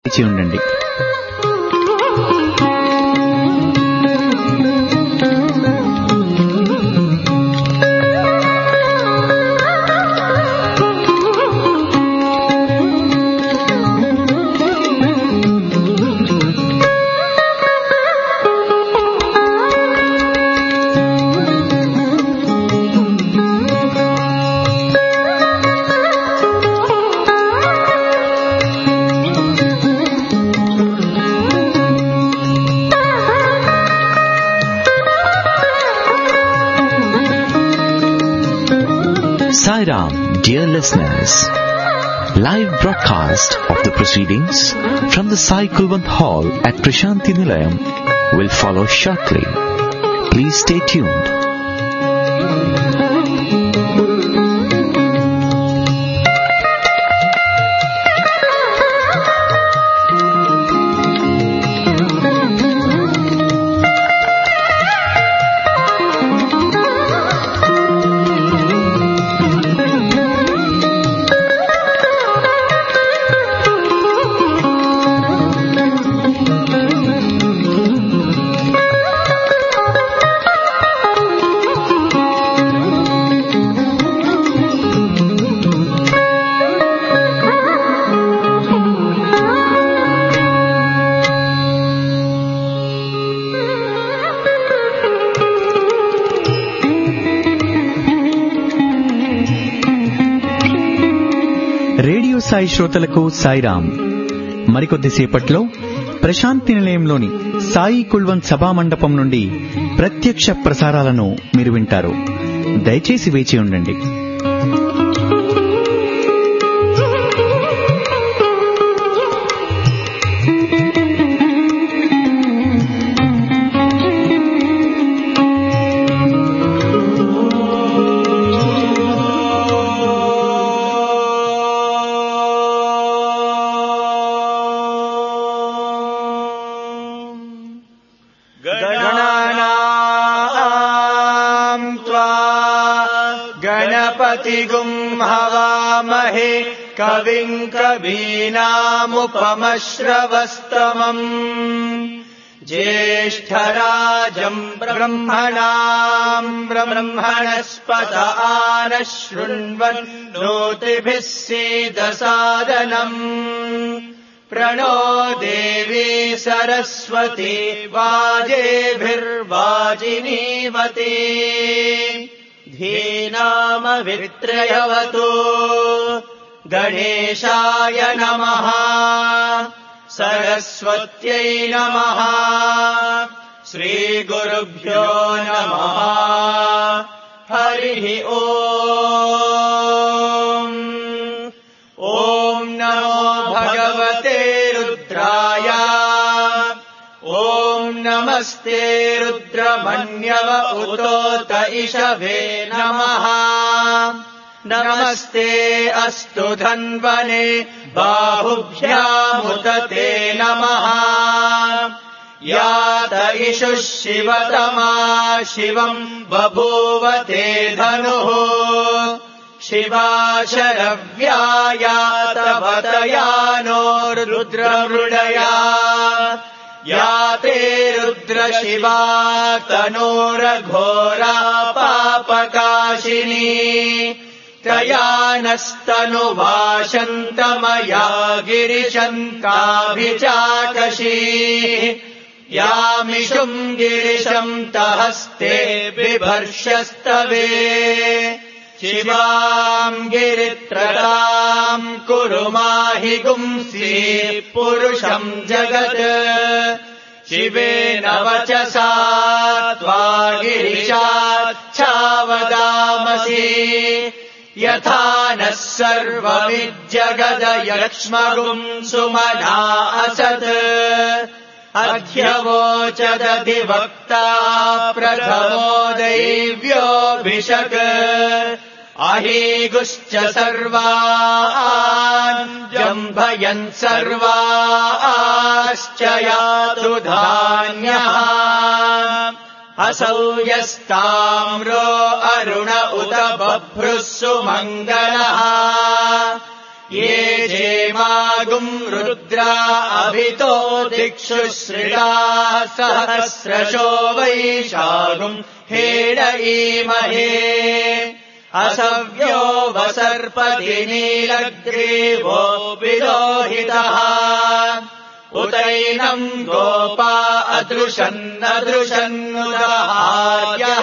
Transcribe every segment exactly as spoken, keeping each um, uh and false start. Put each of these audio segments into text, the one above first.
వేచి ఉండండి. Sai Ram, dear listeners, live broadcast of the proceedings from the Sai Kulwant Hall at Prashanti Nilayam will follow shortly. Please stay tuned. Radio Sai శ్రోతలకు సాయిరాం. మరికొద్దిసేపట్లో ప్రశాంతి నిలయంలోని సాయి కుల్వంత్ సభా మండపం నుండి ప్రత్యక్ష ప్రసారాలను మీరు వింటారు. దయచేసి వేచి ఉండండి. गणपतिगुं हवामहे कविं कवीनामुपमश्रवस्तमम् ज्येष्ठराजम् ब्रह्मणाम् ब्रह्मणस्पत आनः शृण्वन्नोतिभिः सीदसादनम् प्रणो देवी सरस्वती वाजेभिर्वाजिनीवती धीनामवित्रयवतु गणेशाय नमः सरस्वत्यै नमः श्रीगुरुभ्यो नमः हरिः ओम् ॐ नमो भगवते रुद्राय ॐ नमस्ते रुद्रमन्यव उतोत इषवे नमः नमस्ते अस्तु धन्वने बाहुभ्यामुत ते नमः यात इषुः शिवतमा शिवम् बभूव ते धनुः शिवा शरव्यायातवतयानो रुद्रमृडया या ते रुद्रशिवा तनोरघोरा पापकाशिनी तया नस्तनुवाशन्तमया गिरिशन्ताभिचाकशीः यामिषुम् गिरिशम् तहस्ते बिभर्ष्यस्तवे शिवाम् गिरित्रताम् कुरु माहि गुंसि पुरुषम् जगत् शिवेन वचसा त्वा गिरिशाच्छावदामसि यथा नः सर्वमिज्जगदयक्ष्मगुम् सुमना असत् अध्यवोचदधिवक्ता प्रथमो दैव्योऽभिषक् अहीगुश्च सर्वान् जम्भयन् सर्वाश्च यातु धान्यः असौ यस्ताम्रो अरुण उत बभ्रुः सुमङ्गलः ये जेमागुम् रुद्रा अभितो दिक्षु श्रिताः सहस्रशो वैशागुम् हेडयीमहे असव्यो वसर्पति नीलग्रीवो विलोहितः उतैनम् गोपा अदृशन्नदृशन्नुदहार्यः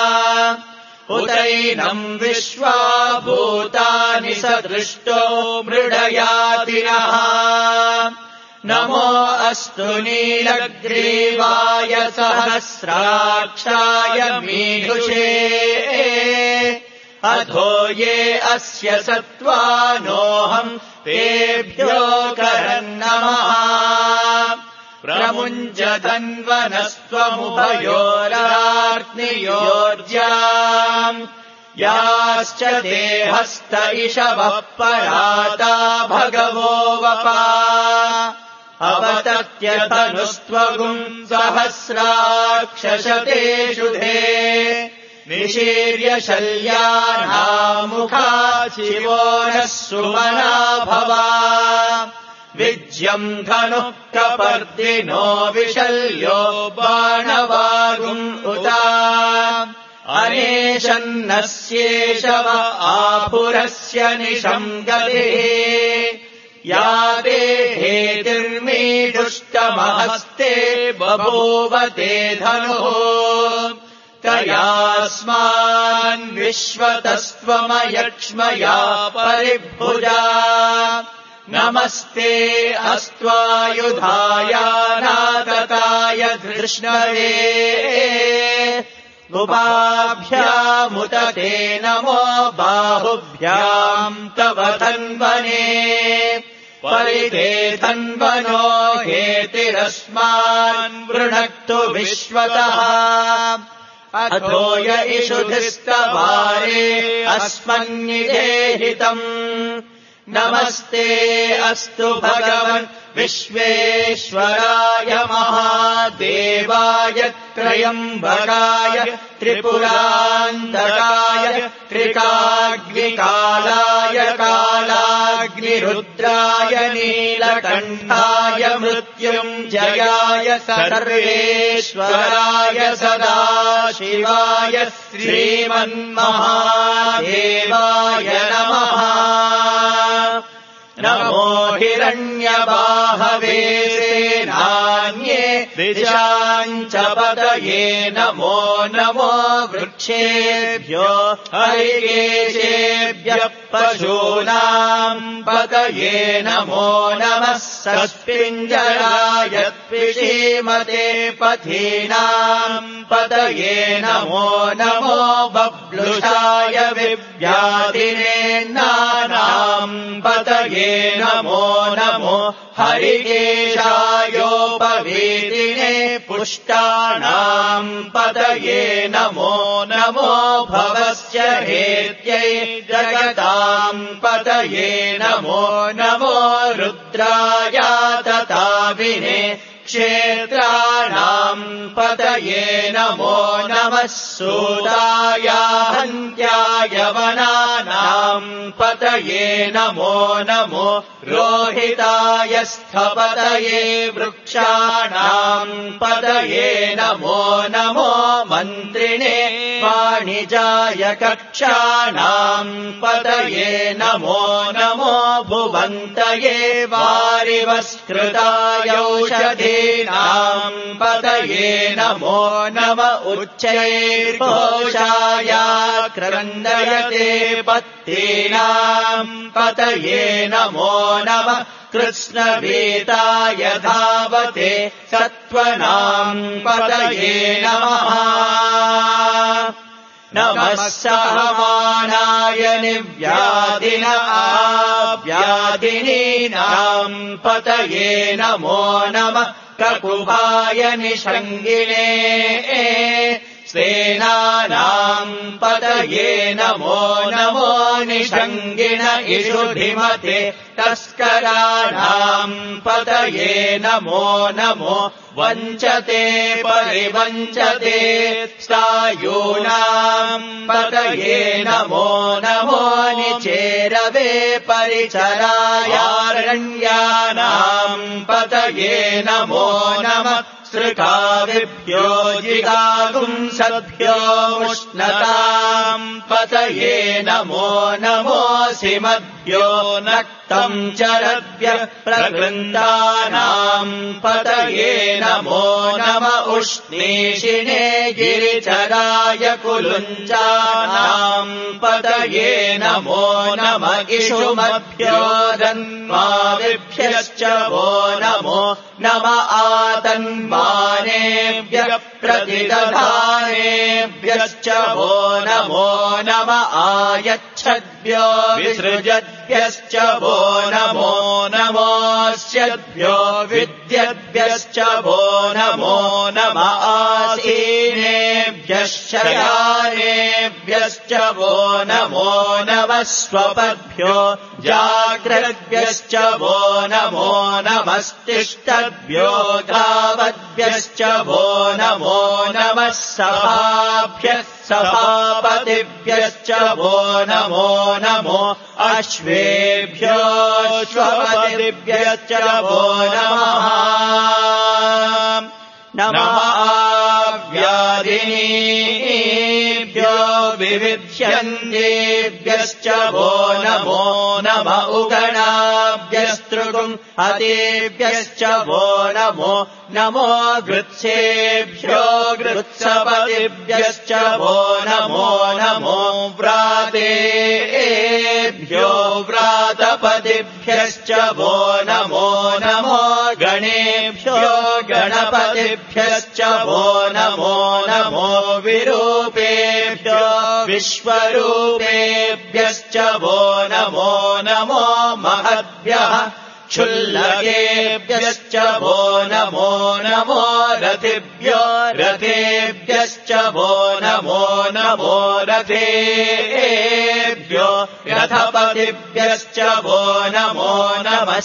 उतैनम् विश्वा भूतानि सदृष्टो मृडयातिनः नमो अस्तु नीलग्रीवाय सहस्राक्षाय मीढुषे अधो ये अस्य सत्त्वानोऽहम् तेभ्यो करन्नमः प्रमुञ्चतन्वनस्त्वमुभयोराग्नियोर्जाम् याश्च ते हस्त इषवः पराता भगवो वपा अवतत्यतनुस्त्वगुम् सहस्राक्षशतेषु धे निशीर्य शल्यानामुखा शिवो नः सुमना भवा विज्यम् धनुः कपर्दिनो विशल्यो बाणवागुम् उता अनेशन्नस्येषव आपुरस्य निशम् गतिः या देहेतिर्मीढुष्टमहस्ते बभूव ते धनुः तयास्मान् विश्वतस्त्वमयक्ष्मया परिभुजा नमस्ते अस्त्वायुधायानागताय धृष्णवे उपाभ्यामुत ते नमो बाहुभ्याम् तव धन्वने परिते धन्वनो हेतिरस्मान् वृणक्तु विश्वतः अथो य इषुधिस्तवारे अस्मन्निदेहितम् नमस्ते अस्तु भगवन् विश्वेश्वराय महादेवाय त्रयम्बकाय त्रिपुरान्तकाय त्रिकाग्निकालाय कालाग्निरुद्राय नीलकण्ठाय मृत्युञ्जयाय सर्वेश्वराय सदाशिवाय श्रीमन्महादेवाय नमः नमो हिरण्यबाहवे सेनान्ये दिशाम् च पतये नमो नमो वृक्षेभ्यो हरिकेशेभ्यः पशूनाम् पतये नमो नमः सस्पिञ्जराय त्विषीमते पथीनाम् पतये नमो नमो बब्लुषाय विव्याधिने नानाम् पतये नमो नमो हरिकेशायोपवीतिने पुष्टानाम् पतये नमो नमो भवस्य हेत्यै जगताम् पतये नमो नमो रुद्राय तताविने क्षेत्राणाम् पतये नमो नमः सूदाय हन्त्याय वनानाम् पतये नमो नमो रोहिताय स्थपतये वृक्षाणाम् पतये नमो नमो मन्त्रिणे वाणिजाय कक्षाणाम् पतये नमो नमो भुवन्तये वारिवस्कृताय औषधीनाम् पतये नमो नम उच्चैर्घोषाय क्रन्दयते पत्तीनाम् पतये नमो नमः कृष्णवीताय धावते सत्त्वनाम् पतये नमः नमः सहमानाय निव्याधिन आव्याधिनीनाम् पतये नमो नमः ककुभाय निषङ्गिणे सेनानाम् पतये नमो नमो निषङ्गिण इषुधिमते तस्कराणाम् पतये नमो नमो वञ्चते परिवञ्चते स्थायूनाम् पतये नमो नमो निचेरवे परिचरायारण्यानाम् पतये नमो नमः सृकाविभ्यो जिगागुंसद्भ्यो उष्णताम् पतये नमो नमोऽसिमद्भ्यो नक्तम् चरद्भ्यः प्रगृन्दानाम् पतये नमो नम उष्णीषिणे गिरिचराय कुलुञ्चानाम् पतये नमो नम इषुमभ्यो रन्माविभ्यश्च वो नमो नम आतन्मानेभ्यः प्रतिदधानेभ्यश्च वो नमो नम आयच्छद्भ्यो विसृजद्भ्यश्च वो नमो नमोऽस्यद्भ्यो विद्यद्भ्यश्च वो नमो नम आसीनेभ्यः शयानेभ्यश्च वो नमो नमः स्वपद्भ्यो जाग्रद्भ्यश्च वो नमो नमस्तिष्ठद्भ्यो धावद्भ्यश्च वो नमो नमः सभाभ्यः सभापतिभ्यश्च वो नमो नमो अश्वेभ्यो श्वपतिभ्यश्च वो नमः नमः व्याधिनीभ्यो विविध्यन्तेभ्यश्च वो नमो नम उगणाभ्यस्तृगुम् हतेभ्यश्च वो नमो नमो गृत्सेभ्यो गृत्सपतिभ्यश्च वो नमो नमो व्रातेभ्यो व्रातपतिभ्यश्च वो नमो नमो गणेभ्यो गणपतिभ्यश्च वो नमो नमो विरूपेभ्यो विश्वरूपेभ्यश्च वो नमो नमो महद्भ्यः क्षुल्लकेभ्यश्च वो नमो नमो रथिभ्यो रथेभ्यश्च वो नमो नमो रथेभ्यो रथपतिभ्यश्च वो नमो नमः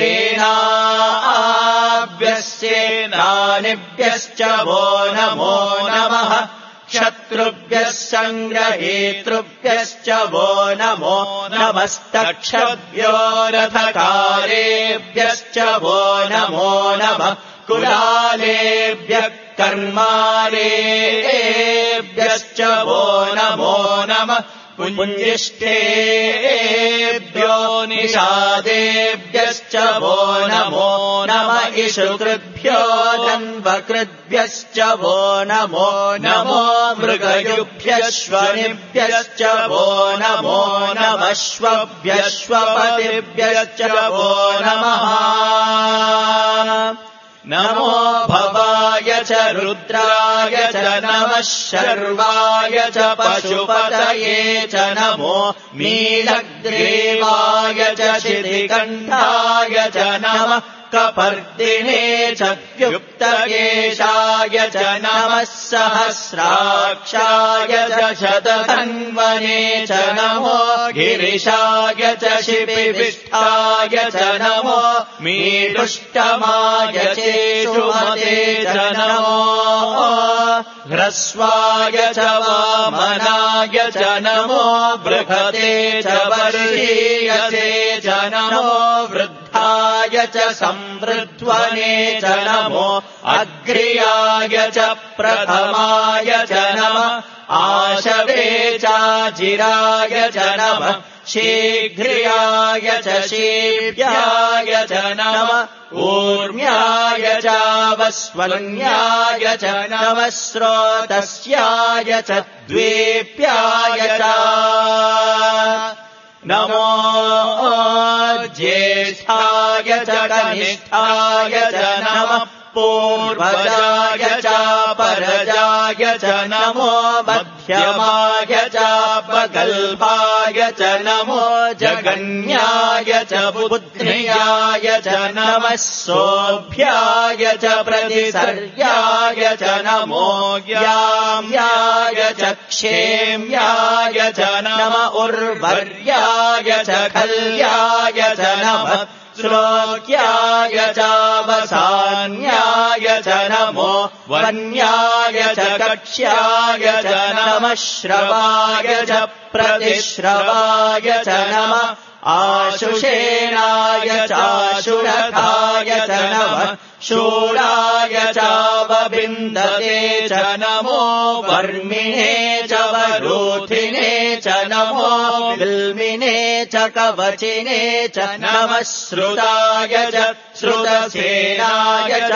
सेनाभ्यः सेनानिभ्यश्च वो नमो नमः शत्रुभ्यः सङ्ग्रहेतृभ्यश्च वो नमो नमस्तक्षभ्यो रथकारेभ्यश्च वो नमो नमः कुलालेभ्यः कर्मालेभ्यश्च वो नमो नमः पुञ्जिष्ठेभ्यो निषादेभ्यश्च वो नमो नम इषुकृद्भ्यो धन्वकृद्भ्यश्च वो नमो नमो मृगयुभ्यश्वनिभ्यश्च वो नमो नमश्वभ्यश्वपतिभ्यश्च वो नमः नमो भवाय च रुद्राय च नमः शर्वाय च पशुपतये च नमो नीलग्रीवाय च शितिकण्ठाय च नमः कपर्दिने च युक्तकेशाय च नमः सहस्राक्षाय च शतधन्वने च नमो गिरिशाय च शिपिविष्ठाय च नमो मीडुष्टमाय चेषुमते च नमो ह्रस्वाय च वामनाय च नमो बृहते च वर्षीयसे च नमो वृद्धाय च संवृध्वने च नमो अग्र्याय च प्रथमाय च नमः आशवे चाजिराय च नमः शीघ्र्याय च शीभ्याय च नमः ऊर्म्याय चावस्वन्याय च नमः स्रोतस्याय च द्वीप्याय च नमो ज्येष्ठाय च कनिष्ठाय च नमः पूर्वजाय च परजाय मध्यमाय च नमो मध्यमाय चापकल्पाय च नमो जगन्याय च बुद्ध्याय च नमः सोऽभ्याय च प्रतिसर्याय च नमो याम्याय च क्षेम्याय च नम उर्वर्याय च खल्याय च नमः श्लोक्याय चावसान्याय च नमो वन्याय च कक्ष्याय च नमः श्रवाय च प्रतिश्रवाय च नमः आशुषेणाय चाशुरथाय च नमः शूराय चावबिन्दते च नमो वर्मिणे च वरोधिने च नमो विल्मिने च कवचिने च नमः श्रुताय च श्रुतसेनाय च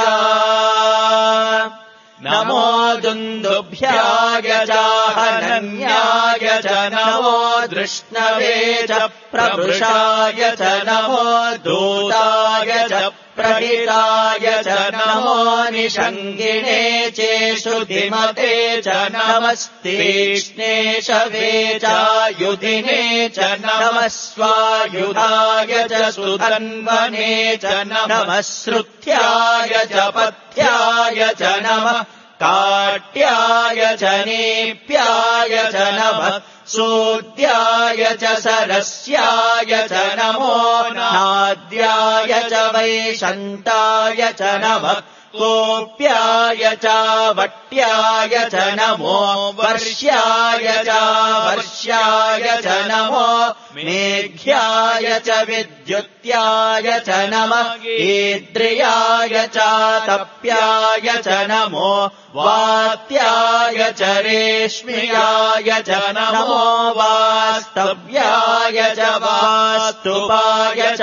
नमो दुन्दुभ्याय चाहनन्याय च नमो दृष्णवे च प्रवृषाय च नमो दूताय च प्रहिताय च नमो निषङ्गिणे चेषुधिमते च नमस्तीक्ष्णे शवे चायुधिने च नमः स्वायुधाय च सुधन्वने च नमः श्रुत्याय च पथ्याय च नमः काट्याय च नेप्याय च नमः सूद्याय च सरस्याय च नमो नाद्याय च वैशन्ताय च नमः कोप्याय च वट्याय च नमो वर्ष्याय च वर्ष्याय च नमो मेघ्याय च विद्युत्याय च नमः ईद्रियाय च तप्याय च नमो वात्याय च रेश्म्याय च नमो वास्तव्याय च वास्तुपाय च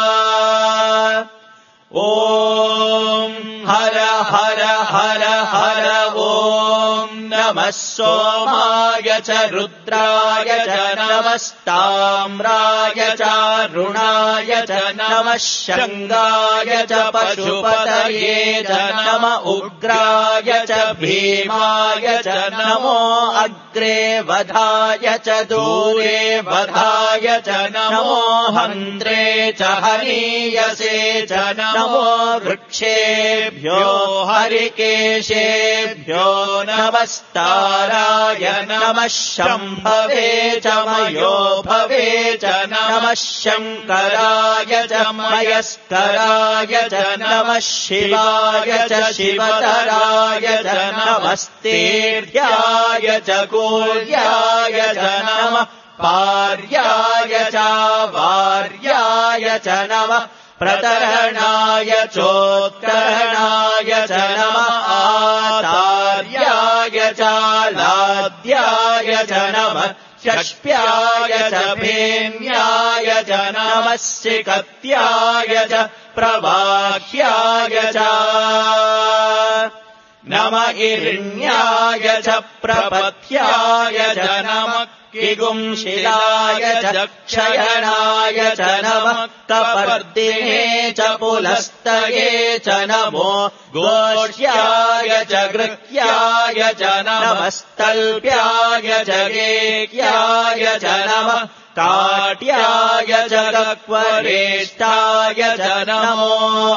ॐ हर हर हर हर ॐ नमः सोमाय च रुद्राय च नमस्ताम्राय च रुणाय च नमः शङ्गाय च पशुपतये च नम उग्राय च भीमाय च नमो अग्रे वधाय च दूरे वधाय च नमो हन्त्रे च हनीयसे च नमो वृक्षेभ्यो हरिकेशेभ्यो नमस्ताराय नमः शम्भवे च मयोभवे च नमः शङ्कराय च मयस्कराय च नमः शिवाय च शिवतराय च नमस्तेर्याय च कूर्याय च नमः पार्याय च वार्याय च नमः प्रतरणाय चोत्तरणाय च नमः आचार्याय च लाद्याय च नमः षष्प्याय च भेन्याय च नमः सिकत्याय च प्रवाह्याय च नम इरिण्याय च प्रपथ्याय च नमः किगुंशिलाय च क्षयणाय च नमः कपर्दिने च पुलस्तये च नमो गोष्याय च गृह्याय च नमस्तल्प्याय च गेह्याय च नमः काट्याय च गक्वरेष्ठाय च नमो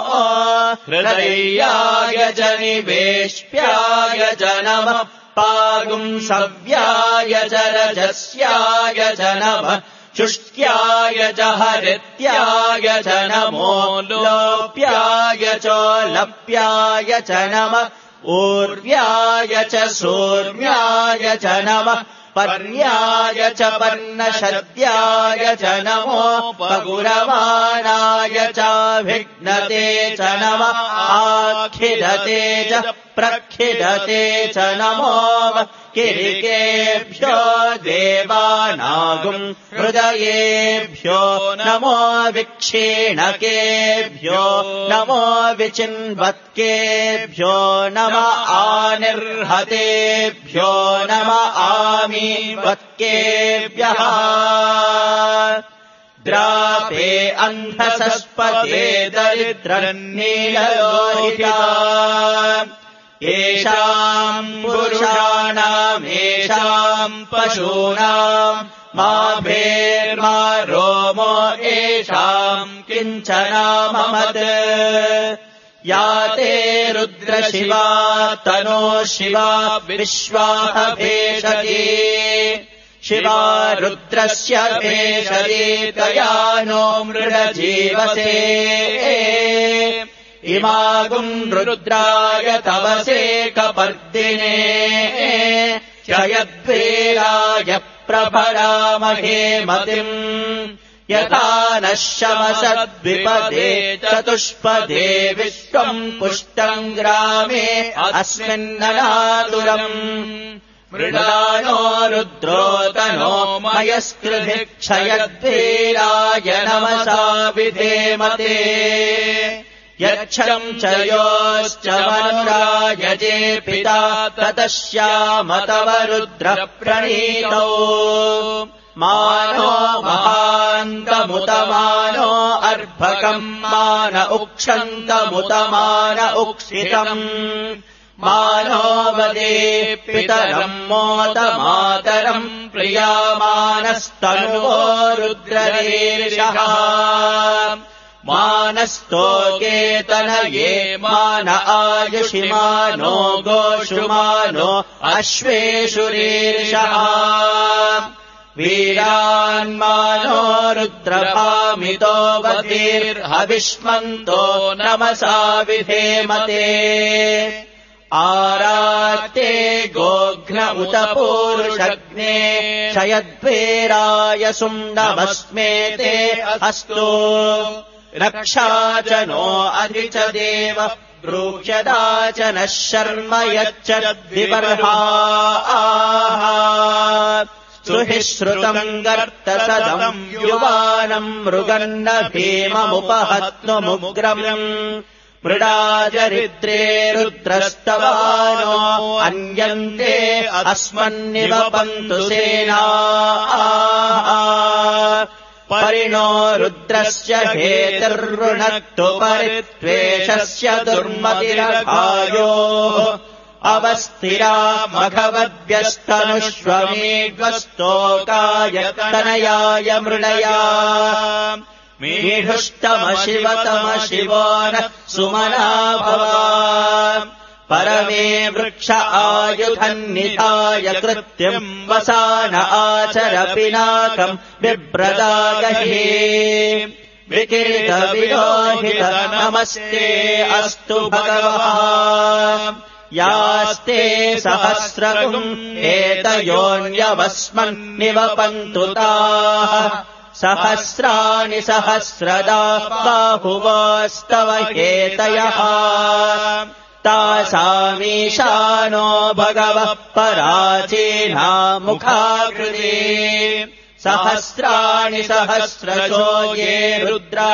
हृदयाय च निवेश्याय च नमः पागुंसव्याय च रजस्याय च नमः शुष्क्याय च हरित्याय च नमो लोप्याय च लप्याय च नमः ऊर्व्याय च सूर्म्याय च नमः पर्याय च पर्णशद्याय च नमो पगुरवाणाय च भिघ्नते च नमः आखिदते च प्रखिदते च नमो किरिकेभ्यो देवानागुम् हृदयेभ्यो नमो विक्षीणकेभ्यो नमो विचिन्वत्केभ्यो नम आनिर्हतेभ्यो नम आमीवत्केभ्यः द्रापे अन्धसस्पते दरिद्रन्नीललोहिता येषाम् पुरुषाणाम् येषाम् पशूनाम् मा भेर्मा रोमो येषाम् किञ्चनाममत् या ते रुद्रशिवा तनो शिवा विश्वाह भेषजे शिवा रुद्रस्य भेषजे तया नो मृडजीवसे इमागुम् रुद्राय तवसे कपर्दिने क्षयद्वेराय प्रभरामहे मतिम् यथा नः शमसद्विपदे चतुष्पदे विश्वम् पुष्टम् ग्रामे अस्मिन्ननातुरम् मृडानो रुद्रोतनो मयस्कृधि क्षयद्वीराय नमसा विधेमते यच्छम् च योश्च मनुरायजे पिता ततश्याम तव रुद्रप्रणीतौ मानो महान्तमुतमानो अर्भकम् मान उक्षन्तमुतमान उक्षितम् मानो वदे पितरम् मोदमातरम् प्रियामानस्तनुवो रुद्ररीर्षः मानस्तोकेतनये मान आयुषि मानो गोषु मानो अश्वेषु रीर्षः वीरान्मानो रुद्रभामितो वतीर्हविष्मन्तो नमसा विधेमते आरात्ते गोघ्न उत पूरुषग्ने क्षयद्वेराय सुण्डमस्मेते अस्तु रक्षा च नो अधि च देव ब्रूह्यदा च नः शर्म यच्च विबर्हा सुहि श्रुतम् गर्तसदम् युवानम् मृगन्न भीममुपहत्नुमुग्रम् मृडाजरिद्रे रुद्रस्तवानो अन्यन्ते अस्मन्निवपन्तु सेना परिणो रुद्रस्य हेतिर्वृणक्तु परित्वेषस्य दुर्मतिरघायो अवस्थिरा मघवद्भ्यस्तनुष्वमेघ्वस्तोकाय तनयाय मृडया मीढुष्टमशिवतम शिवो नः सुमना भवा परमे वृक्ष आयुधन्निधाय कृत्यम् वसान आचर पिनाकम् बिभ्रदागहे विकिरितविलोहित नमस्ते अस्तु भगवः यास्ते सहस्रगुम् एतयोऽन्यवस्मन्निवपन्तु ताः सहस्राणि सहस्रदा बाहुवोस्तव हेतयः तासामीशानो भगवः पराचीना मुखाकृते सहस्राणि सहस्रशो ये रुद्रा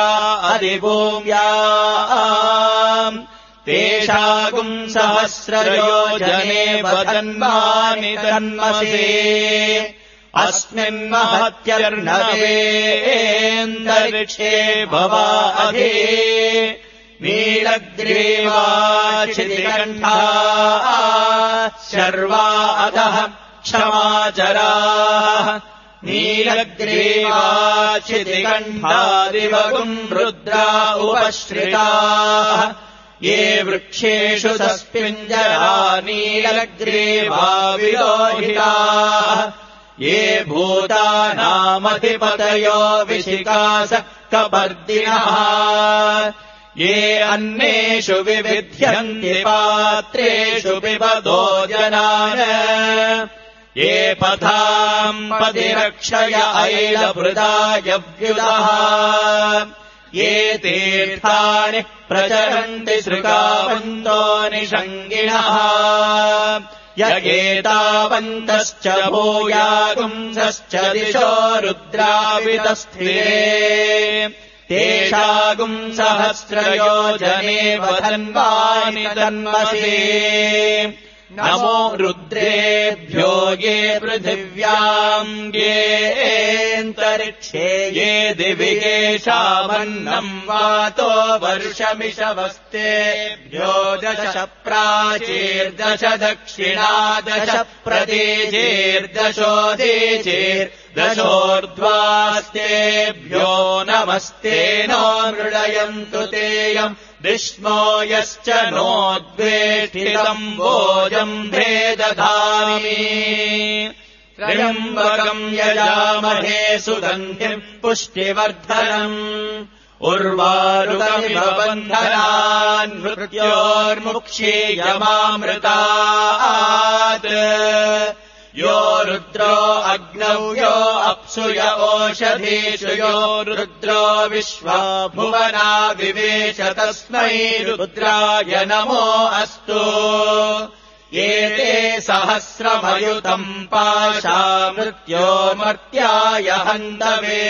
अधिभूम्याम् तेषागुम् सहस्रयोजने वधन्मानि तन्मसे अस्मिन्महत्यर्णवेन्दरिक्षे भवा अधि नीलग्रीवाचितिकण्ठा शर्वा अधः क्षमाचराः नीलग्रीवाचितिकण्ठादिवगुम् रुद्रा उपश्रिताः ये वृक्षेषु सस्पिञ्जरा नीलग्रीवा विलोहिताः ये भूतानामधिपतयो विशिकास कपर्दिनः ये अन्नेषु विविध्यन्ति पात्रेषु पिबतो जनान् ये पथाम् पदिरक्षय ऐलभृदायव्युदः ये तीर्थानि प्रचरन्ति सृकावन्तो निषङ्गिणः यगेतावन्तश्च भूयागुंसश्च दिशो रुद्रावितस्थिरे तेषागुम् सहस्रयोजने वधन्वानि तन्मसे नमो रुद्रेभ्यो ये पृथिव्याम् येऽन्तरिक्षे ये दिवि येषामन्नम् वातो वर्षमिषवस्तेभ्यो दश प्राचीर्दश दक्षिणा दश प्रदेशेर्दशोदीचेर्दशोर्ध्वास्तेभ्यो नमस्ते नो मृडयन्तु तेयम् विष्णो यश्च नोद्वेष्टितम् भोजम् भेदधामि त्र्यम्बकम् यजामहे सुगन्धिम् पुष्टिवर्धनम् उर्वारुकमिव बन्धनान् मृत्योर्मुक्षीयमामृतात् यो रुद्रो अग्नौ यो अप्सु य ओषधीषु यो रुद्रो विश्वा भुवना विवेश तस्मै रुद्राय नमो अस्तु एते सहस्रमयुतम् पाशा मृत्योर्मर्त्याय हन्तवे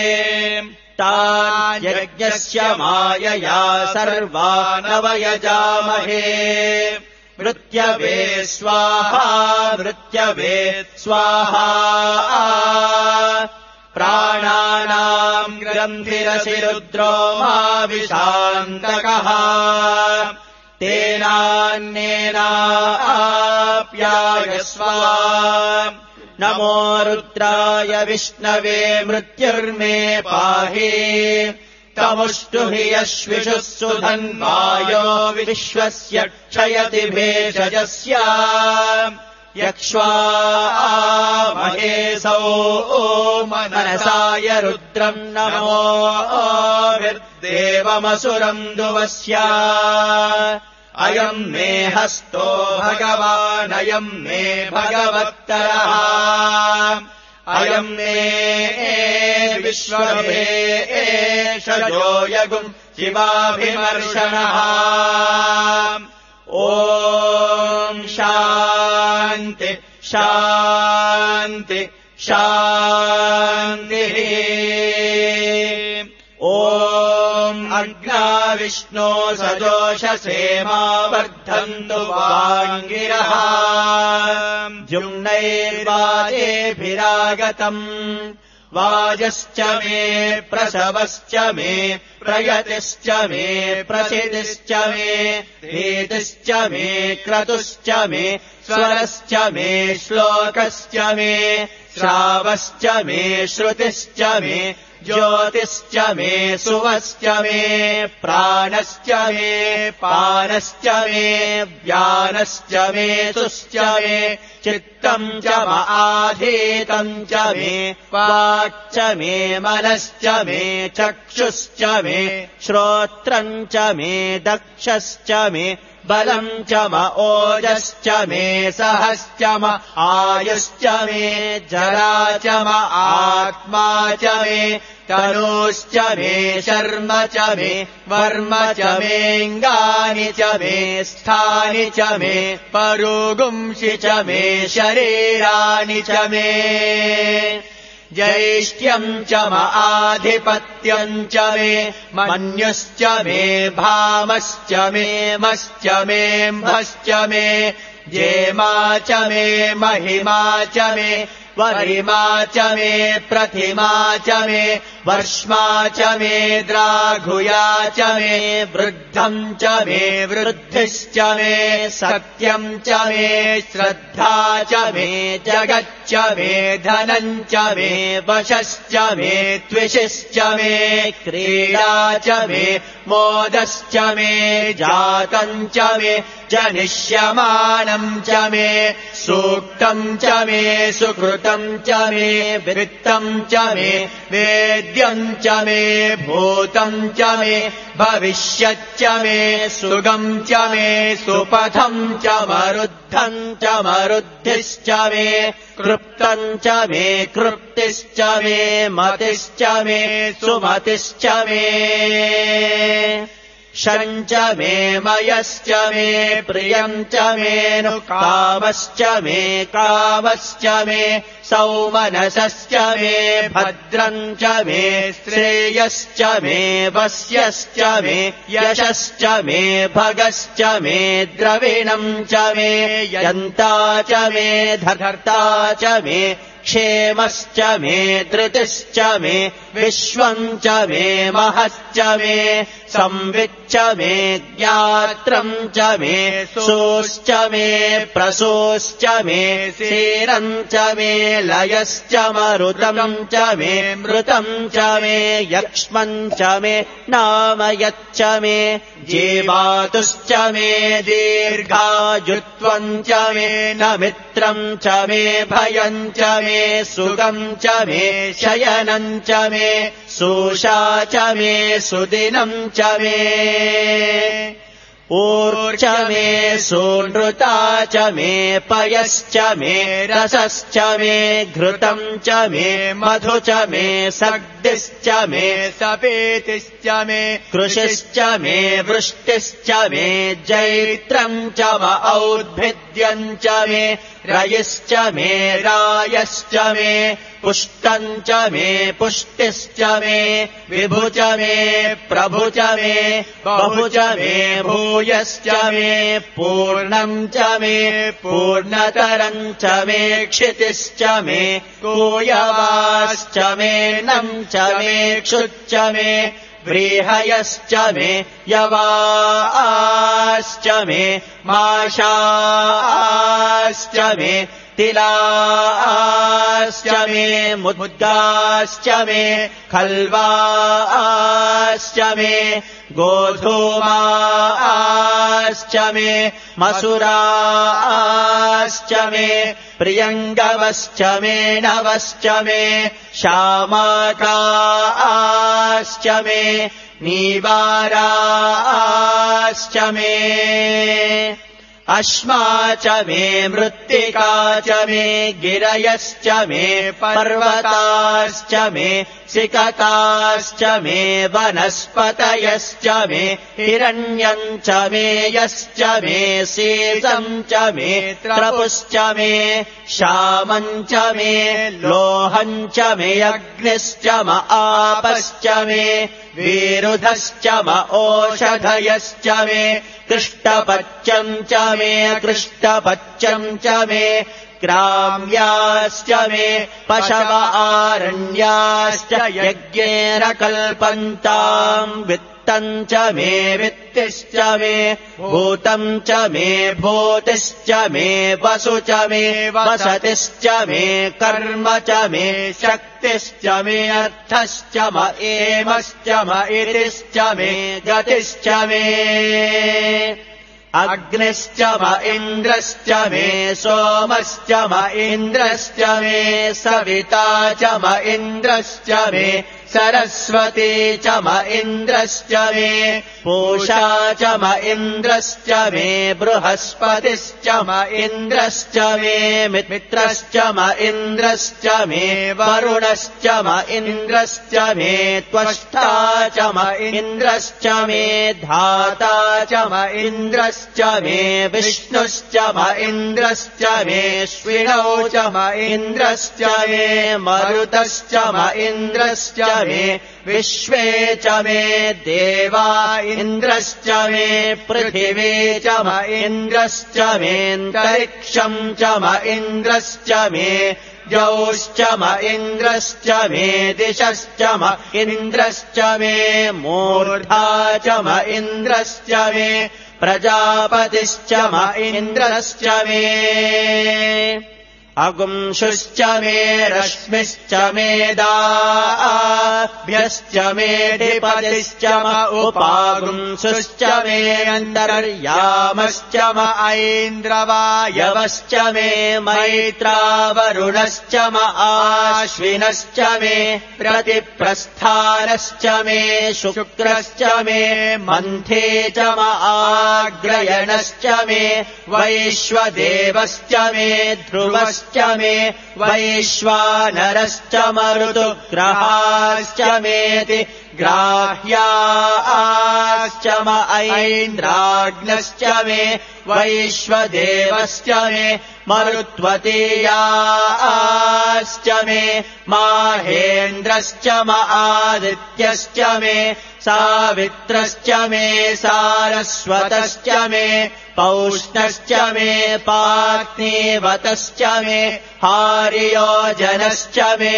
तान् यज्ञस्य मायया सर्वानवयजामहे मृत्यवे स्वाहा मृत्यवे स्वाहा प्राणानाम् ग्रन्थिरसि रुद्रो माविशान्तकः तेनान्येनाप्यायस्व नमो रुद्राय विष्णवे मृत्युर्मे पाहि तमुष्टुहि यश्विषुः सुधन्वायो विश्वस्य क्षयति भेषजस्य यक्ष्वामहेसौ मनसाय रुद्रम् नमोभिर्देवमसुरम् दुवस्य अयम् मे हस्तो भगवानयम् मे भगवत्तरः अयम् मे विश्वभे एषजो यगुम् शिवाभिमर्शनः ॐ शान्ति शान्ति शान्तिः ॐ अग्ना विष्णो सजोषसेमा वर्धन्तु वाङ्गिरः जुम्नैर्वाजेभिरागतम् वाजश्च मे प्रसवश्च मे प्रयतिश्च मे प्रसिद्धिश्च मे भीतिश्च मे क्रतुश्च मे स्वरश्च मे श्लोकश्च मे श्रावश्च मे श्रुतिश्च मे ज्योतिश्च मे सुवश्च मे प्राणश्च मे पानश्च मे व्यानश्च मे तुश्च मे चित्तम् च आधीतम् च मे वाक्च मे मनश्च मे चक्षुश्च मे श्रोत्रम् च मे दक्षश्च मे बलम् च म ओजश्च मे सहश्च म आयुश्च मे जरा च म आत्मा च मे तनूश्च मे शर्म च मे वर्म च मेऽङ्गानि च मे स्थानि च मे परुगुंसि च मे शरीराणि च मे जैष्ठ्यम् च म आधिपत्यम् च मे मन्युश्च मे भामश्च मे मश्च मे म्भश्च मे जेमा च मे महिमा च मे वरिमा च मे प्रतिमा च मे वर्ष्मा च मे द्राघुया च मे वृद्धम् च मे वृद्धिश्च मे सत्यम् च मे श्रद्धा च मे जगच्च मे धनम् च मे वशश्च मे त्विषिश्च मे क्रीडा च मे मोदश्च मे जातम् च मे जनिष्यमानम् च मे सूक्तम् च मे सुकृतम् च मे वृत्तम् च मे वेद्यम् च मे भूतम् च मे भविष्यच्च मे सुगम् च मे सुपथम् च मरुद्धम् च मरुद्धिश्च मे कृप्तम् च मे कृप्तिश्च मे मतिश्च मे सुमतिश्च मे शञ्च मे मयश्च मे प्रियम् च मेनु कामश्च मे कामश्च मे सौमनसश्च मे भद्रम् च मे श्रेयश्च मे वस्यश्च मे यशश्च मे भगश्च मे द्रविणम् च मे यन्ता च मे धर्ता च मे क्षेमश्च मे धृतिश्च मे विश्वम् च मे महश्च मे संविच्च मे ज्ञात्रम् च मे सोश्च मे प्रसोश्च मे सीरम् च मे लयश्च मरुतम् च मे मृतम् च मे यक्ष्मम् च मे नामयच्च मे जीवातुश्च मे दीर्घायुत्वम् च मे न मित्रम् च मे भयम् च मे सुगम् च मे शयनम् च मे सुषा च मे सुदिनम् च मे ऊर्च मे सुनृता च मे पयश्च मे रसश्च मे घृतम् च मे मधु च मे सग्दिश्च मे सपेतिश्च मे कृषिश्च मे वृष्टिश्च मे जैत्रम् च म औद्भिद्यम् च मे रयिश्च मे रायश्च मे पुष्टम् च मे पुष्टिश्च मे विभु च मे प्रभु च मे बहु च मे भूयश्च मे पूर्णम् च मे पूर्णतरम् च मे क्षितिश्च मे कूयवाश्च मे नम् च मे क्षुच्च मे व्रीहयश्च मे यवाश्च मे माशाश्च मे तिलाश्च मे मुद्गाश्च मे खल्वाश्च मे गोधूमाश्च मे मसुराश्च मे प्रियङ्गवश्च मे नवश्च मे शामाकाश्च मे नीवाराश्च मे अश्मा च मे मृत्तिका च मे गिरयश्च मे पर्वताश्च मे सिकताश्च मे वनस्पतयश्च मे हिरण्यम् च मे यश्च मे शेषम् च मे त्रपुश्च मे श्यामम् च मे लोहम् च मे अग्निश्च म आपश्च मे विरुधश्च म ओषधयश्च मे कृष्टपच्यम् च मे कृष्टपच्यम् च मे ग्राम्याश्च मे पशव आरण्याश्च यज्ञेन कल्पन्ताम् वित्तम् च मे वित्तिश्च मे भूतम् च मे भूतिश्च मे वसु च मे वसतिश्च मे कर्म च मे शक्तिश्च मे अर्थश्च म एमश्च म इतिश्च मे गतिश्च मे अग्निश्च म इन्द्रश्च मे सोमश्च म इन्द्रश्च मे सविता च म इन्द्रश्च मे सरस्वती च म इन्द्रश्च मे पूषा च म इन्द्रश्च मे बृहस्पतिश्च म इन्द्रश्च मे मित्रश्च म इन्द्रश्च मे वरुणश्च म इन्द्रश्च मे त्वष्टा च म इन्द्रश्च मे धाता च म इन्द्रश्च मे विष्णुश्च म इन्द्रश्च मे श्विनौ च म इन्द्रश्च मे मरुतश्च म इन्द्रश्च मे विश्वे च मे देवा इन्द्रश्च मे पृथिवी च म इन्द्रश्च मेऽन्तरिक्षम् च म इन्द्रश्च मे द्यौश्च म इन्द्रश्च मे दिशश्च म इन्द्रश्च मे मूर्धा च म इन्द्रश्च मे प्रजापतिश्च म इन्द्रश्च मे अगुंशुश्च मे रश्मिश्च मे दाभ्यश्च मे धिपतिश्च म उपागुंशुश्च मे अन्तर्यामश्च म ऐन्द्रवायवश्च मे मैत्रावरुणश्च म आश्विनश्च मे प्रतिप्रस्थानश्च मे शुक्रश्च मे मन्थे च म आग्रयणश्च मे वैश्वदेवश्च मे ध्रुवश्च मे वैश्वानरश्च मरुतुग्रहाश्च मेति ग्राह्याश्च म ऐन्द्राग्नश्च मे वैश्वदेवश्च मे मरुत्वतीयाश्च मे माहेन्द्रश्च म आदित्यश्च मे सावित्रश्च मे सारस्वतश्च मे पौष्णश्च मे पार्थिवतश्च मे हारियोजनश्च मे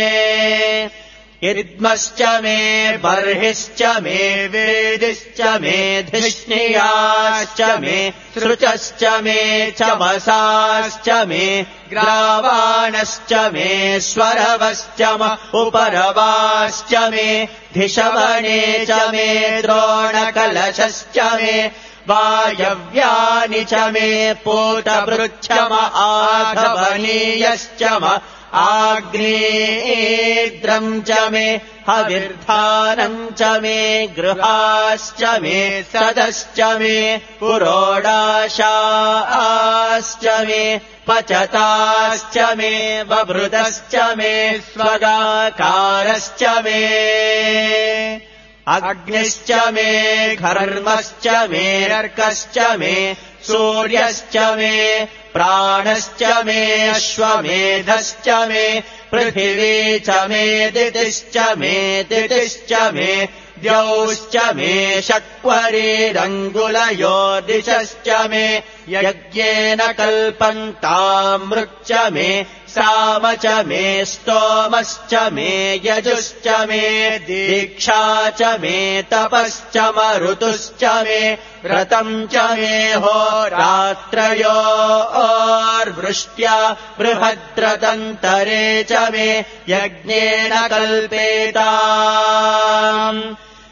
इद्मश्च मे बर्हिश्च मे वेदिश्च मे धिष्णियाश्च मे सृचश्च मे चमसाश्च मे ग्रावाणश्च मे स्वरवश्च म उपरवाश्च मे धिषवणे च मे द्रोणकलशश्च मे वायव्यानि च मे पूतपृच्छ म आघवनीयश्च म आग्नेयद्रम् च मे हविर्धानम् च मे गृहाश्च मे सदश्च मे पुरोडाशाश्च मे पचताश्च मे बभृतश्च मे स्वगाकारश्च मे अग्निश्च मे घर्मश्च मे अर्कश्च मे सूर्यश्च मे प्राणश्च मे अश्वमेधश्च मे पृथिवी च मे दितिश्च मे दितिश्च मे द्यौश्च मे शक्वरीरङ्गुलयो दिशश्च मे यज्ञेन कल्पन्तामृच्च मे साम च मे स्तोमश्च मे यजुश्च मे दीक्षा च मे तपश्च मरुतुश्च मे व्रतम् च मे होरात्रयोर्वृष्ट्या बृहद्रतन्तरे च मे यज्ञेन कल्पेताम्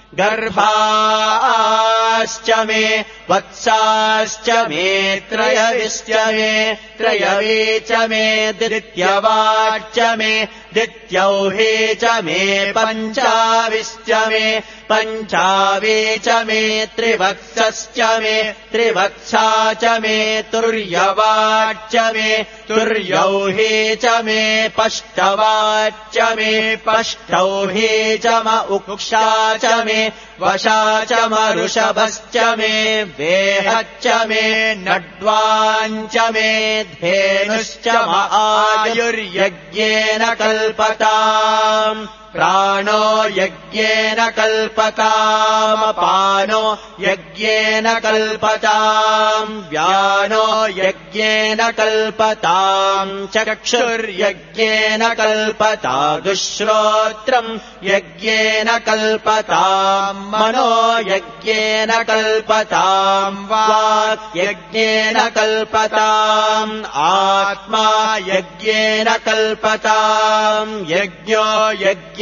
गर्भाश्च मे वत्साश्च मे त्रयविश्च मे त्रयवी च मे द्वितीयवाच्च मे द्वितीयौही च मे पञ्चाविश्च मे पञ्चावी च मे त्रिवत्सश्च मे त्रिवत्सा च मे तुर्यवाच्च मे तुर्यौही च मे पष्टवाच्च मे पष्टौही च म उक्षा च मे वशा च मरुषभश्च मे वेहच्च मे नड्वाञ्च मे धेनुश्च म आयुर्यज्ञेन कल्पताम् प्राणो यज्ञेन कल्पताम् पानो यज्ञेन कल्पताम् व्यानो यज्ञेन कल्पताम् चक्षुर्यज्ञेन कल्पता दुश्रोत्रम् यज्ञेन कल्पताम् मनो यज्ञेन कल्पताम् वाक् यज्ञेन कल्पताम् आत्मा यज्ञेन कल्पताम् यज्ञो यज्ञेन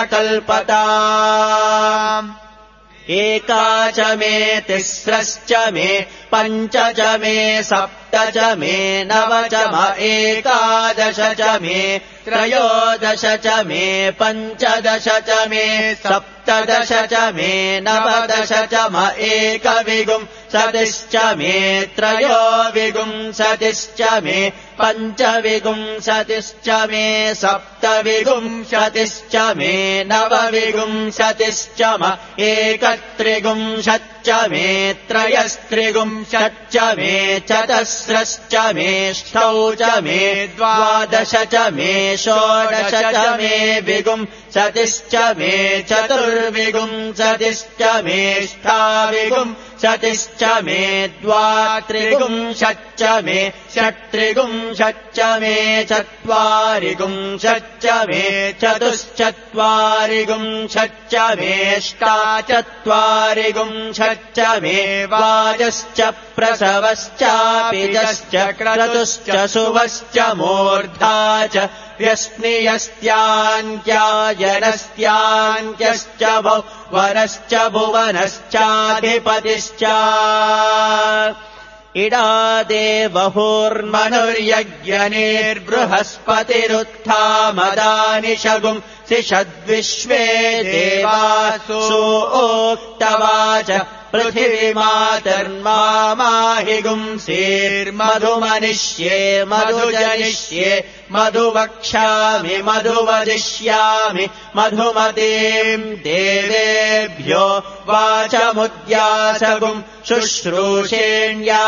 कल्पताम् एका च मे तिस्रश्च मे पञ्च च मे सप्त च मे नव च म एकादश च मे त्रयोदश च मे पञ्चदश च मे सप्तदश च मे नवदश च म एकविगुंसतिश्च मे त्रयोविगुंसतिश्च मे पञ्चविगुंसतिश्च मे सप्तविगुंसतिश्च मे नवविगुंसतिश्च म एकत्रिगुंसच्च मे त्रयस्त्रिगुंसच्च मे चतस्रश्च मे ष्टौ च मे द्वादश च मे षोडश च मे विगुंसतिश्च मे चतुर्विगुंसतिश्च मे ष्टाविगुंसतिश्च मे द्वात्रिगुंसच्च मे षट्त्रिगुंसच्च मे चत्वारिगुंसच्च मे चतुश्चत्वारिगुंसच्च मे ष्टाचत्वारिगुंसच्च मे वाजश्च प्रसवश्चापिजश्च क्रतुश्च सुवश्च मूर्धा च व्यस्नियस्त्यान्त्यायनस्त्यान्त्यश्च वरश्च भुवनश्चाधिपतिश्च इडादेवहुर्मनुर्यज्ञनेर्बृहस्पतिरुत्थामदानि शगुंसि षद्विश्वे देवासु उक्तवाच पृथिवीमातर्मामाहि गुंसेर्मधुमनिष्ये मधुजनिष्ये मधुवक्ष्यामि मधुवदिष्यामि मधुमतीम् देवेभ्यो वाचमुद्यासगुम् शुश्रूषेण्या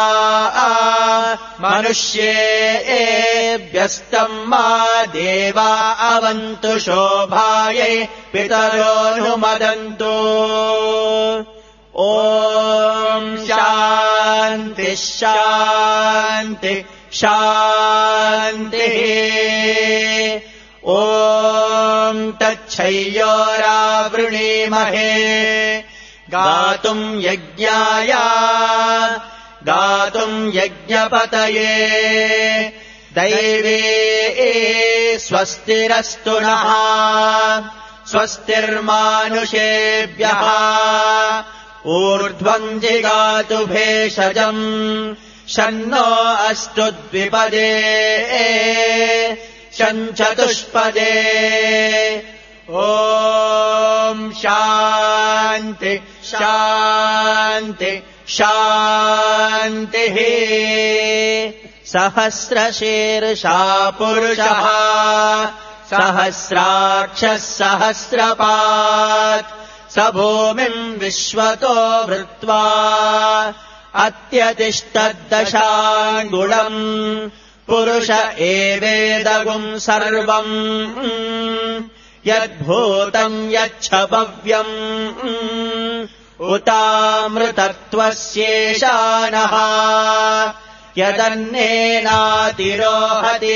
मनुष्येभ्यस्तम् मा देवा अवन्तु शोभायै पितरोऽनुमदन्तु। ॐ शान्ति शान्ति शान्तिः। ॐ तच्छय्योरावृणीमहे गातुम् यज्ञाय गातुम् यज्ञपतये दैवे स्वस्तिरस्तु नः स्वस्तिर्मानुषेभ्यः ऊर्ध्वम् जिगातु भेषजम् शन्नो अस्तु द्विपदे शञ्चतुष्पदे। ॐ शान्ति शान्ति शान्तिः। सहस्रशीर्षा पुरुषः सहस्राक्षः सहस्रपात् स भूमिम् विश्वतो वृत्वा अत्यतिष्ठद्दशाङ्गुलम् पुरुष एवेदगुम् सर्वम् यद्भूतम् यच्छ भव्यम् उतामृतत्वस्येषानः यदन्नेनातिरोहति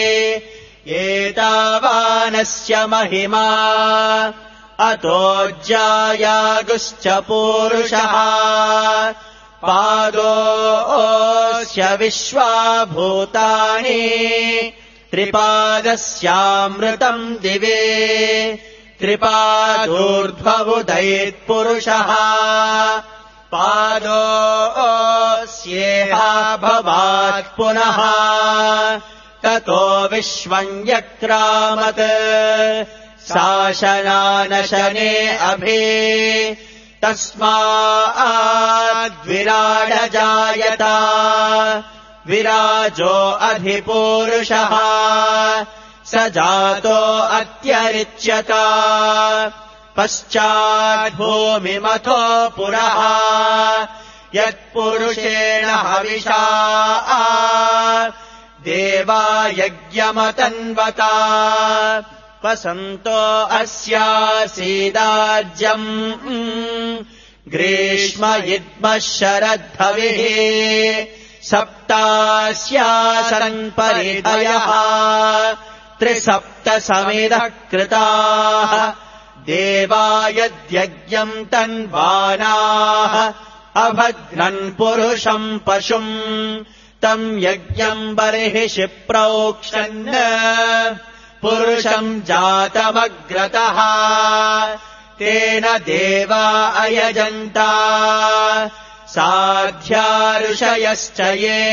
एतावानस्य महिमा अतोऽज्जायागुश्च पूरुषः पादोऽस्य विश्वाभूतानि त्रिपादस्यामृतम् दिवे त्रिपादूर्ध्वबुधैत्पुरुषः पादोऽस्येह भवात् पुनः ततो विश्वम् यक्रामत् शासनानशने अभि तस्माद्विराडजायत विराजो अधिपूरुषः स जातो अत्यरिच्यत पश्चाद्भूमिमथो पुरः यत्पुरुषेण हविषा देवा यज्ञमतन्वता वसन्तो अस्यासीदाज्यम् ग्रीष्म इद्मः शरद्धविः सप्तास्यासन् परिधयः त्रिसप्तसमिधः कृताः देवा यद्यज्ञम् तन्वानाः अभग्नन् पुरुषम् पशुम् तम् यज्ञम् बर्हिषि प्रोक्षन् पुरुषम् जातमग्रतः तेन देवा अयजन्ता साध्या ऋषयश्च ये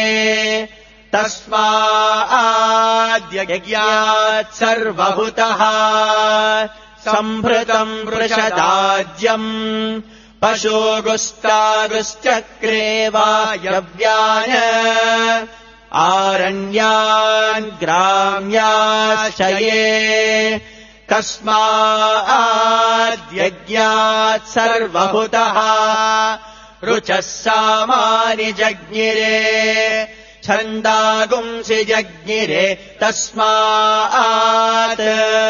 तस्माद्यज्ञात् सर्वभूतः सम्भृतम् वृषदाज्यम् पशुगुस्तागुश्चक्रे वायव्यान् आरण्यान् ग्राम्याश्च ये तस्माद्यज्ञात् सर्वभूतः ऋचः सामानि जज्ञिरे छन्दागुंसि जज्ञिरे तस्मात्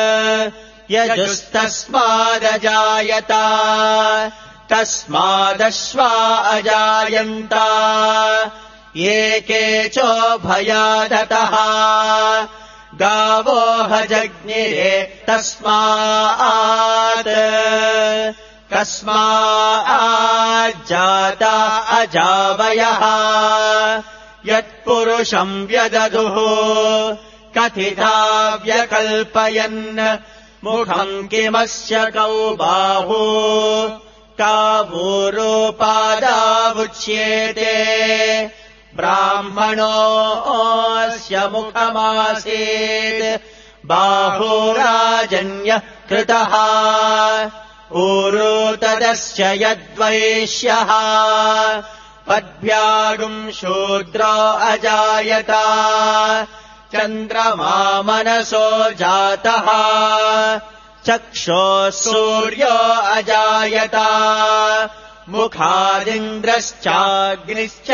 यजुस्तस्मादजायत तस्मादश्वा अजायन्त ये केचोभयादतः गावो हजज्ञिरे तस्मात् कस्माज्जाता अजावयः यत्पुरुषम् व्यदधुः कथिता व्यकल्पयन् मुखम् किमस्य कौ बाहु कावूरोपादावुच्येते ब्राह्मणोऽस्य मुखमासीत् बाहुराजन्यः कृतः ऊरूतदस्य यद्वैश्यः पद्भ्यागुम् शूद्रो अजायत चन्द्रमा मनसो जातः चक्षोः सूर्यो अजायत मुखादिन्द्रश्चाग्निश्च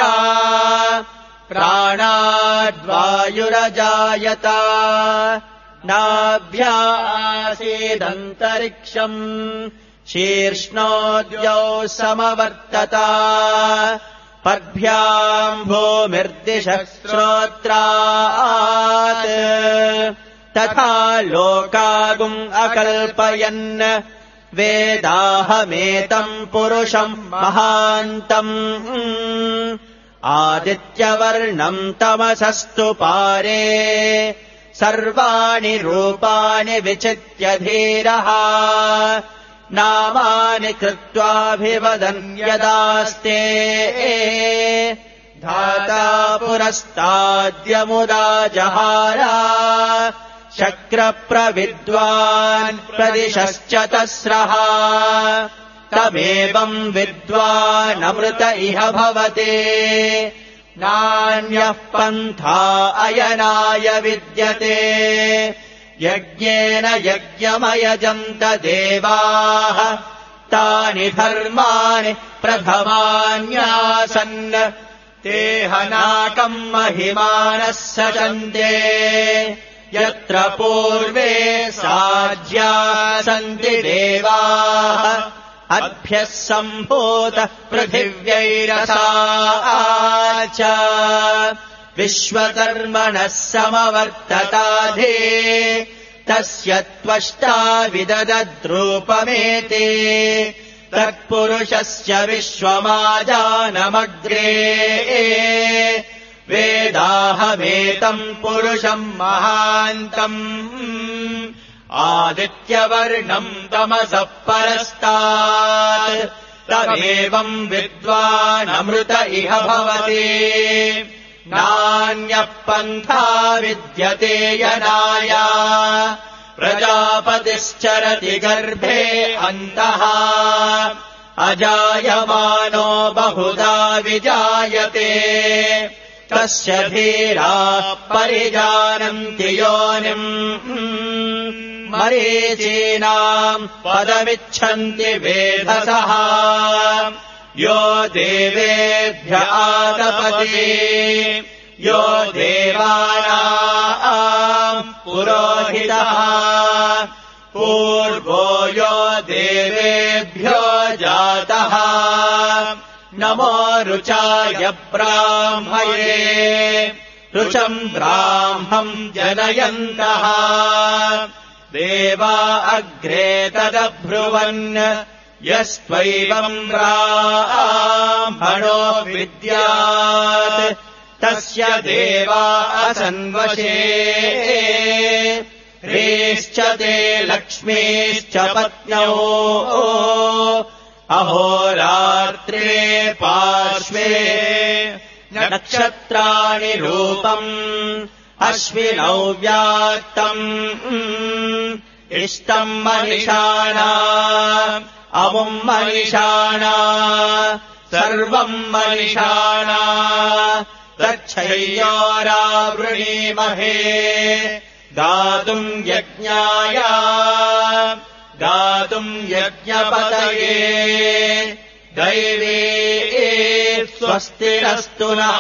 प्राणाद्वायुरजायत नाभ्या आसीदन्तरिक्षम् शीर्ष्णोद्यौ समवर्तत पद्भ्याम् भूमिर्दिशः श्रोत्रात् तथा लोकागुम् अकल्पयन् वेदाहमेतम् पुरुषम् महान्तम् आदित्यवर्णम् तमसस्तु पारे सर्वाणि रूपाणि विचित्य धीरः नामानि कृत्वाभिवदन् यदास्ते धाता पुरस्ताद्यमुदा जहार शक्रप्रविद्वान् प्रदिशश्चतस्रः तमेवम् विद्वानमृत इह भवते नान्यः पन्था अयनाय विद्यते यज्ञेन यज्ञमयजन्त देवाः तानि धर्माणि प्रथमान्यासन् ते हनाकम् महिमानः सचन्ते यत्र पूर्वे साज्या सन्ति देवाः अभ्यः सम्भूतः पृथिव्यैरसा च विश्वकर्मणः समवर्तताधे तस्य त्वष्टा विददद्रूपमेते तत्पुरुषस्य विश्वमाजानमग्रे वेदाहमेतम् पुरुषम् महान्तम् आदित्यवर्णम् तमसः परस्तात् तमेवम् विद्वानमृत इह भवति नान्यः पन्था विद्यते यनाय प्रजापतिश्चरति गर्भे अन्तः अजायमानो बहुधा विजायते तस्य धीराः परिजानन्ति योनिम् मरीचीनाम् पदमिच्छन्ति वेधसः यो देवेभ्य आतपति यो देवानाम् पुरोहितः पूर्वो यो देवेभ्यो जातः नमो रुचाय ब्राह्मये रुचम् ब्राह्मम् जनयन्तः देवा अग्रे तदब्रुवन् यस्त्वैवम् ब्राह्मणो विद्यात् तस्य देवा असन्वशे ह्रीश्च ते लक्ष्मीश्च पत्न्यौ अहोरात्रे पार्श्वे नक्षत्राणि रूपम् अश्विनौ व्यात्तम् इष्टम् मनिषाणा अमुम् मनिषाणा सर्वम् मनिषाणा तच्छय्योरावृणीमहे गातुम् यज्ञाय गातुम् यज्ञपतये दैवे स्वस्तिरस्तु नः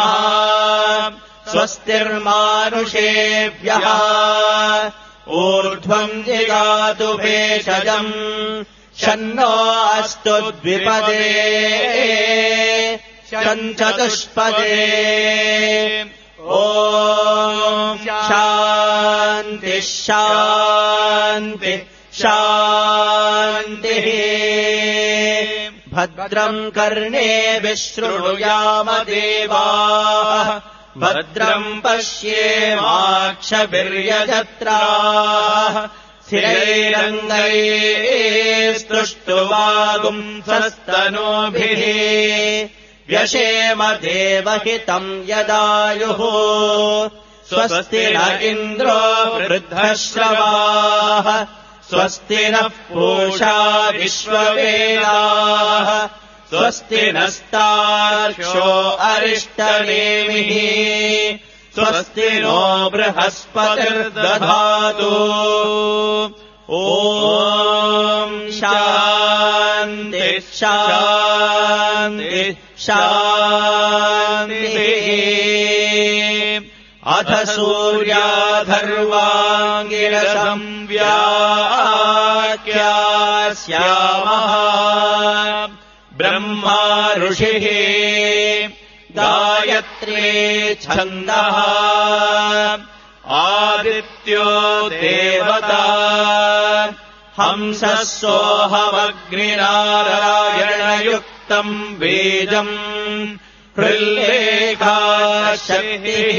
स्वस्तिर्मानुषेभ्यः ऊर्ध्वम् जिगातु भेषजम् शन्नो अस्तु द्विपदे शञ्चतुष्पदे ॐ शान्तिः शान्तिः शान्तिः भद्रम् कर्णेभिः शृणुयाम देवाः भद्रम् पश्येमाक्षभिर्यजत्राः स्थिरैरङ्गैः स्तुष्टुवागुंसस्तनूभिः व्यशेम देवहितम् यदायुः स्वस्ति न इन्द्रो वृद्धश्रवाः स्वस्ति नः पूषा विश्ववेदाः स्वस्ति नस्तार्क्ष्यो अरिष्टनेमिः स्वस्ति नो बृहस्पतिर्दधातु ॐ शान्ति शान्ति शान्तिः अथ सूर्याधर्वाङ्गिरसंव्याख्यास्यामः ब्रह्मा ऋषिः गायत्री छन्दः आदित्यो देवता हंसः सोऽहमग्निनारायणयुक्तम् बीजम् हृल्लेखा शक्तिः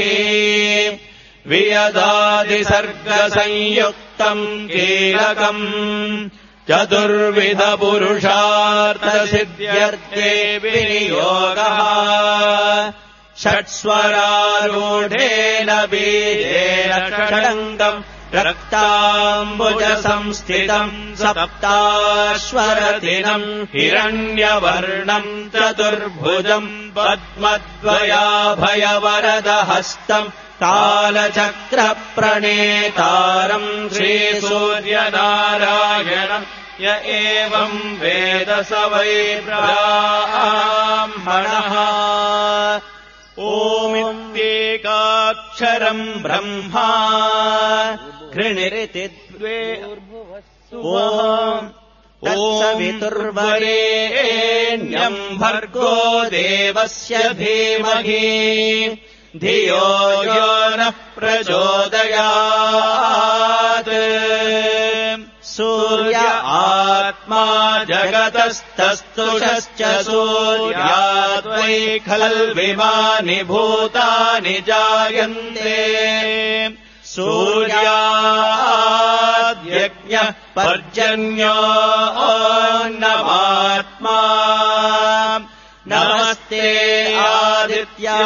वियदादिसर्गसंयुक्तम् कीलकम् चतुर्विधपुरुषार्थसिद्ध्यर्थे विनियोगः षट्स्वरारूढेन बीजेन षडङ्गम् रक्ताम्बुजसंस्थितम् सप्ताश्वरदिनम् हिरण्यवर्णम् चतुर्भुजम् पद्मद्वयाभयवरदहस्तम् कालचक्रप्रणेतारम् श्रीसूर्यनारायणम् य एवम् वेद स वै ब्राह्मणः ओमित्येकाक्षरम् ब्रह्मा घृणिरिति द्वे तत्सवितुर्वरेण्यम् भर्गो देवस्य धीमहि धियो यो नः प्रचोदयात् सूर्य आत्मा जगतस्तस्तुषश्च सूर्यात् वै खल्विमानि भूतानि जायन्ते सूर्याद्यज्ञः पर्जन्यो अन्नमात्मा नमस्ते आदित्या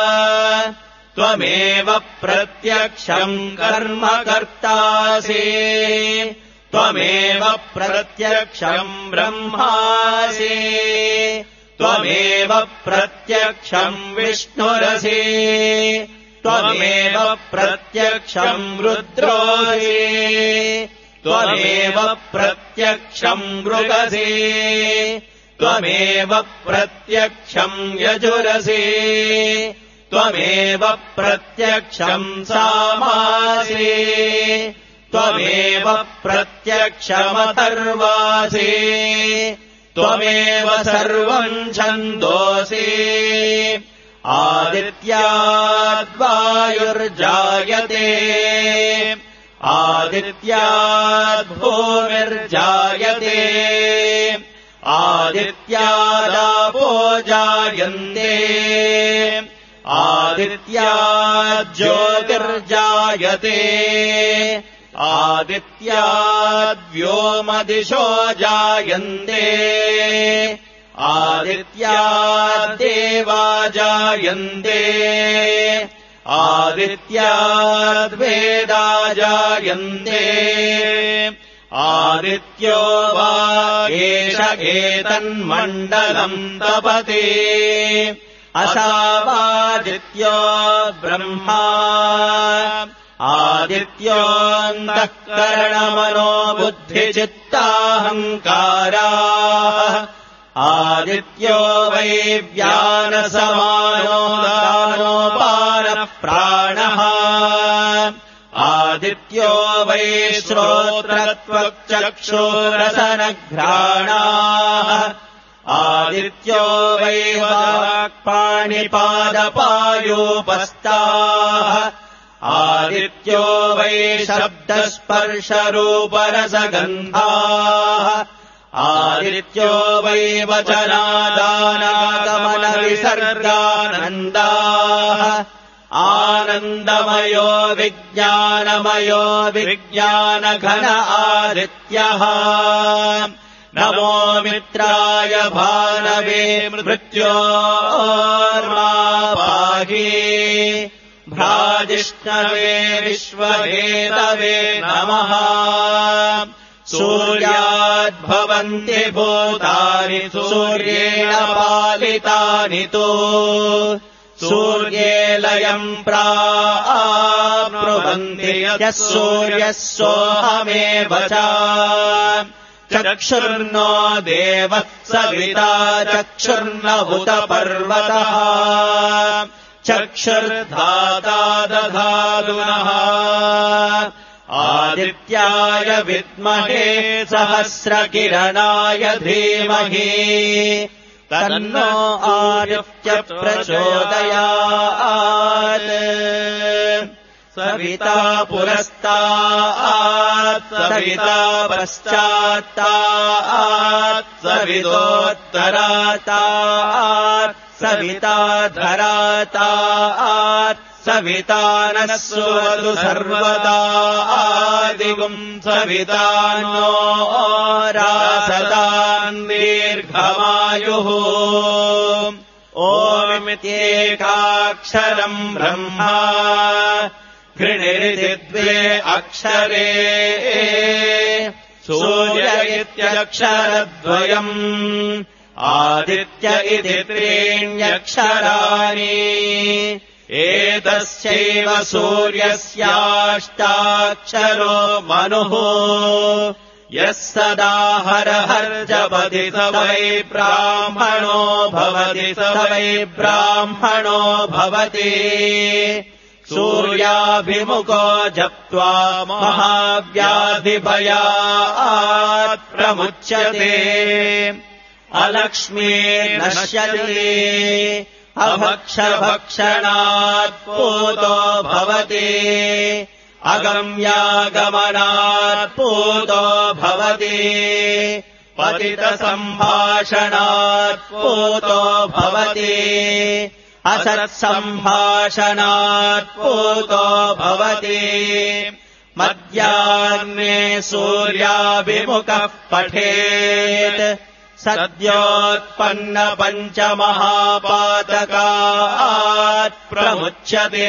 त्वमेव प्रत्यक्षम् कर्म कर्तासि त्वमेव प्रत्यक्षम् ब्रह्मासि त्वमेव प्रत्यक्षम् विष्णुरसि त्वमेव प्रत्यक्षम् रुद्रोऽसि त्वमेव प्रत्यक्षम् मृगसि त्वमेव प्रत्यक्षम् यजुरसि त्वमेव प्रत्यक्षम् सामासि त्वमेव प्रत्यक्षमथर्वासि त्वमेव सर्वम् छन्दोसि आदित्याद्वायुर्जायते आदित्याद्भूमिर्जायते आदित्यादापो जायन्ते आदित्याज्योतिर्जायते आदित्याद्व्योमदिशो जायन्ते आदित्याद्देवा जायन्ते आदित्याद्वेदा जायन्ते आदित्यो वा एष एतन्मण्डलम् तपति असावादित्यो ब्रह्मा आदित्योऽन्तःकरणमनो बुद्धिचित्ताहङ्काराः आदित्यो वै व्यानसमानो दानोपानप्राणः आदित्यो वै श्रोत्रत्वक्चक्षुरसनघ्राणाः आदित्यो वै वाक्पाणिपादपायूपस्ताः आदित्यो वै शब्दस्पर्शरूपरसगन्धाः आदित्यो वै वचनादानागमनविसर्गानन्दाः आनन्दमयो विज्ञानमयो विज्ञानघन आदित्यः नमो मित्राय भानवे मृत्योर्मा पाहि भ्राजिष्णवे विश्ववेदवे नमः सूर्याद्भवन्ति भूतानि सूर्येण पालितानि तु सूर्ये लयम् प्राप्नुवन्ति यः सूर्यः सोऽहमेव च चक्षुर्नो देवः सविता चक्षुर्न उत पर्वतः चक्षुर्धाता दधातुनः आदित्याय विद्महे सहस्रकिरणाय धीमहि तन्नो आदित्य प्रचोदयात् सविता पुरस्तात् सविता पश्चात्तात् सवितोत्तरातात् सविता धरातात् सविता नः सुवतु सर्वदा आदिगुम् सविता नो रासतान् दीर्घमायुः ओमित्येकाक्षरम् ब्रह्मा घृणिरिति द्वे अक्षरे सूर्य इत्यक्षरद्वयम् आदित्य इति त्रीण्यक्षराणि एतस्यैव सूर्यस्याष्टाक्षरो मनुः यः सदा हरहर्जपति स वै ब्राह्मणो भवति स वै ब्राह्मणो भवति सूर्याभिमुखो जप्त्वा महाव्याधिभयात् प्रमुच्यते अलक्ष्मीर्नश्यते अभक्षभक्षणात् पूतो भवति अगम्यागमनात् पूतो भवति पतितसम्भाषणात् पूतो भवति असत्सम्भाषणात् पूतो भवति मध्याह्ने सूर्याभिमुखः पठेत् सद्योत्पन्न पञ्चमहापातकात् प्रमुच्यते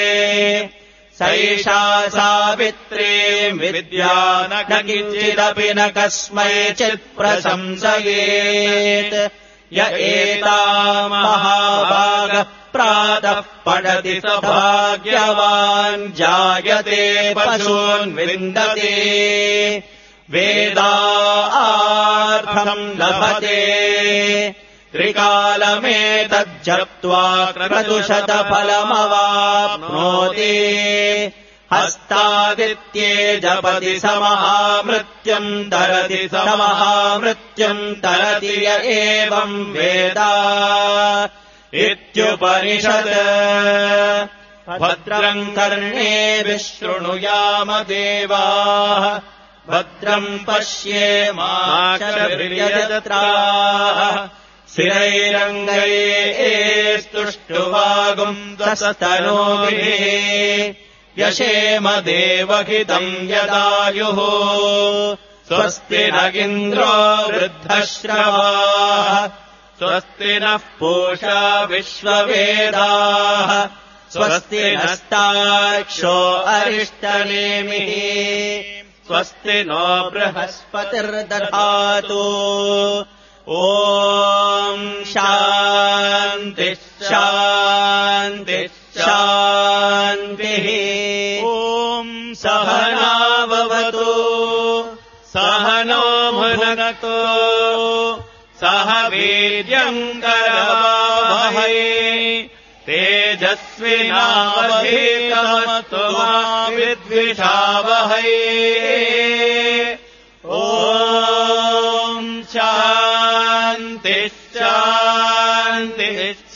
सैषा सावित्री विद्या न किञ्चिदपि न कस्मैचित् प्रशंसयेत् य एताम् महाभागः प्रातः पठति स भाग्यवान् जायते पशून् विन्दते वेदार्थम् लभते त्रिकालमेतज्जप्त्वा क्रतुशतफलमवाप्नोति हस्तादित्ये जपति स महामृत्युम् तरति स महामृत्युम् तरति य एवम् वेद इत्युपनिषत् भद्रम् कर्णेभिः शृणुयाम देवाः भद्रम् पश्येमाक्षभिर्यजत्राः स्थिरैरङ्गैस्तुष्टुवागुम् दशतनूभिः यशेम देवहितम् यदायुः स्वस्ति न इन्द्रो वृद्धश्रवाः स्वस्ति नः पूषा विश्ववेदाः स्वस्ति नस्ताक्षो अरिष्टनेमिः स्वस्ति नो बृहस्पतिर्दधातु ॐ शान्ति शान्ति शान्तिः ॐ सहना भवतु सहनो भुनक्तु सह वीर्यम् करवावहै तेजस्विनावधीतमस्तु मा विद्विषावहै ॐ शान्ति शान्ति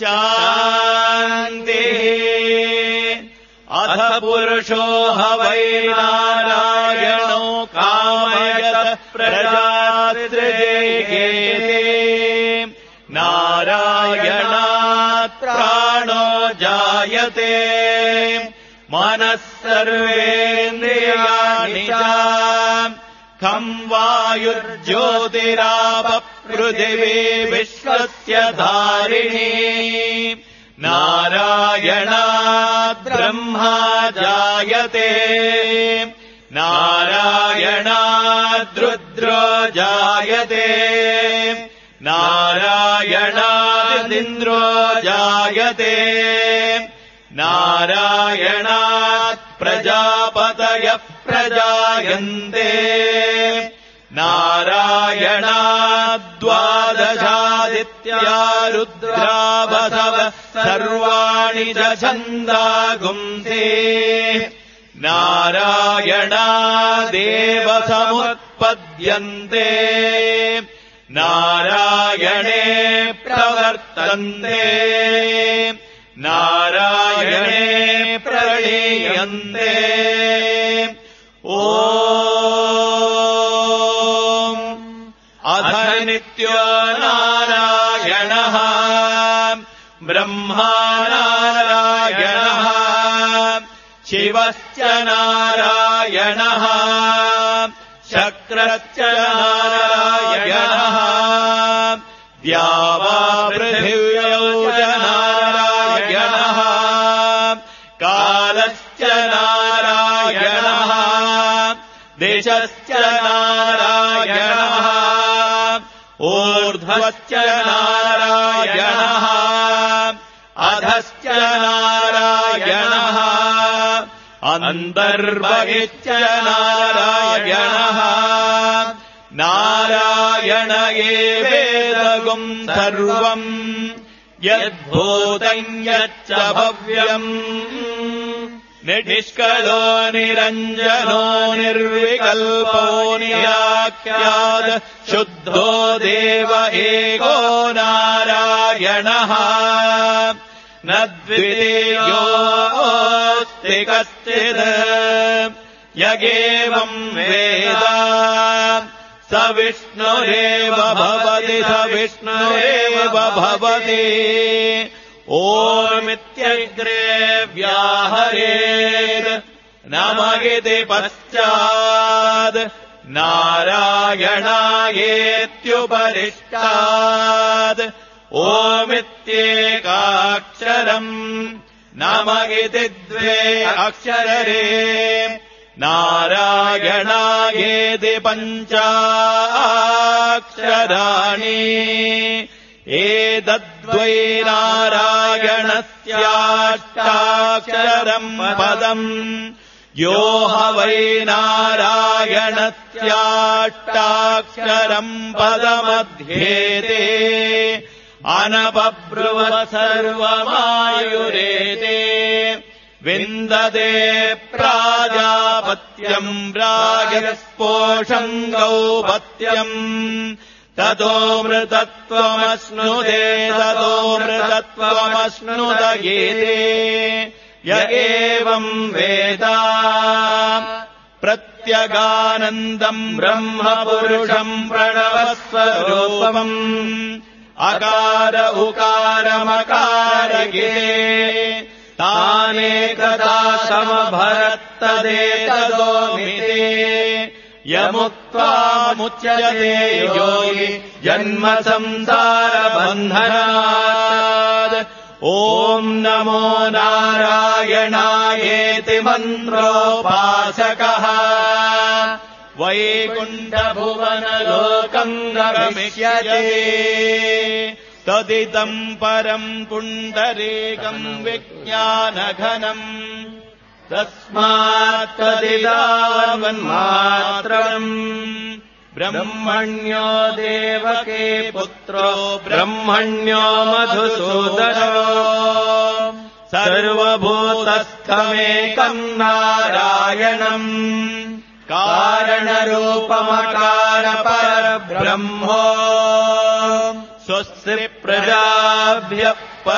शान्तिः अथ पुरुषो ह वै नारायणो कामयतः प्रजासृजेते नारायणात् प्राणो जायते मनः सर्वेन्द्रियाणि च खम् वायुर्ज्योतिरापः पृथिवी विश्वस्य धारिणी नारायणात् ब्रह्मा जायते नारायणाद्रुद्रः जायते नारायणादिन्द्रो जायते नारायणात् प्रजापतयः प्रजायन्ते नारायणाद्वादशादित्या रुद्रा वसवः सर्वाणि च छन्दागुंसे नारायणादेव समुत्पद्यन्ते नारायणे प्रवर्तन्ते नारायणे प्रणीयन्ते ॐ अथ नित्यो नारायणः ब्रह्मा नारायणः शिवश्च नारायणः शक्रश्च नारायणः द्यावा पृथिव्यौ च नारायणः कालश्च नारायणः दिशश्च नारायणः ऊर्ध्वश्च नारायणः अधश्च नारायणः अन्तर्बहिश्च नारायणः नारायण एवेदगुं सर्वम् यद्भूतम् यच्च भव्यम् निष्कलो निरञ्जनो निर्विकल्पो निराख्यात शुद्धो देव एको नारायणः न द्वितीयोऽस्ति कश्चित् यगेवम् वेद स विष्णुरेव भवति स विष्णुरेव भवति ओमित्यग्रे व्याहरेत् नमः इति पश्चात् नारायणायेत्युपरिष्टात् ओमित्येकाक्षरम् नमः इति द्वे अक्षरे नारायणायेति पञ्चाक्षराणि एतद्वै नारायणस्याष्टाक्षरम् पदम् यो ह वै नारायणस्याष्टाक्षरम् पदमध्येते अनपब्रुव सर्वमायुरेते विन्दते प्राजापत्यम् राजस्पोषम् गौपत्यम् ततो मृतत्वमश्नुते ततो मृतत्वमश्नुत गीते य एवम् वेद प्रत्यगानन्दम् ब्रह्म पुरुषम् प्रणवस्वरूपम् अकार उकारमकार गिरे तानेकदा समभरत्तदेतदोमिते यमुक्त्वा मुच्यते योगी जन्म संसारबन्धनात् ॐ नमो नारायणायेति मन्त्रोपासकः वैकुण्ठभुवनलोकम् गमिष्यति तदिदम् परम् पुण्डरीकम् विज्ञानघनम् तस्मात् तदिदावन्मात्रम् ब्रह्मण्यो देवके पुत्रो ब्रह्मण्यो मधुसूदनो सर्वभूतस्थमेकम् नारायणम् कारणरूपमकार परब्रह्मो स्वस्ति प्रजाभ्यः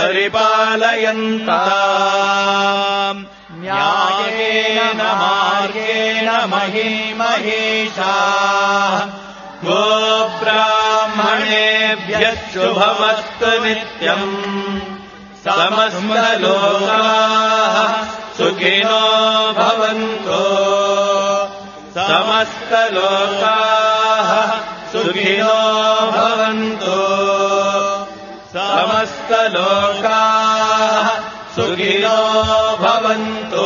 परिपालयन्ताम् न्यायेन मार्गेण महीमहेशाः गोब्राह्मणेभ्यः शुभमस्तु नित्यम् समस्तलोकाः सुखिनो भवन्तु समस्तलोकाः सुखिनो भवन्तु समस्तलोकाः सुखिनो भवन्तु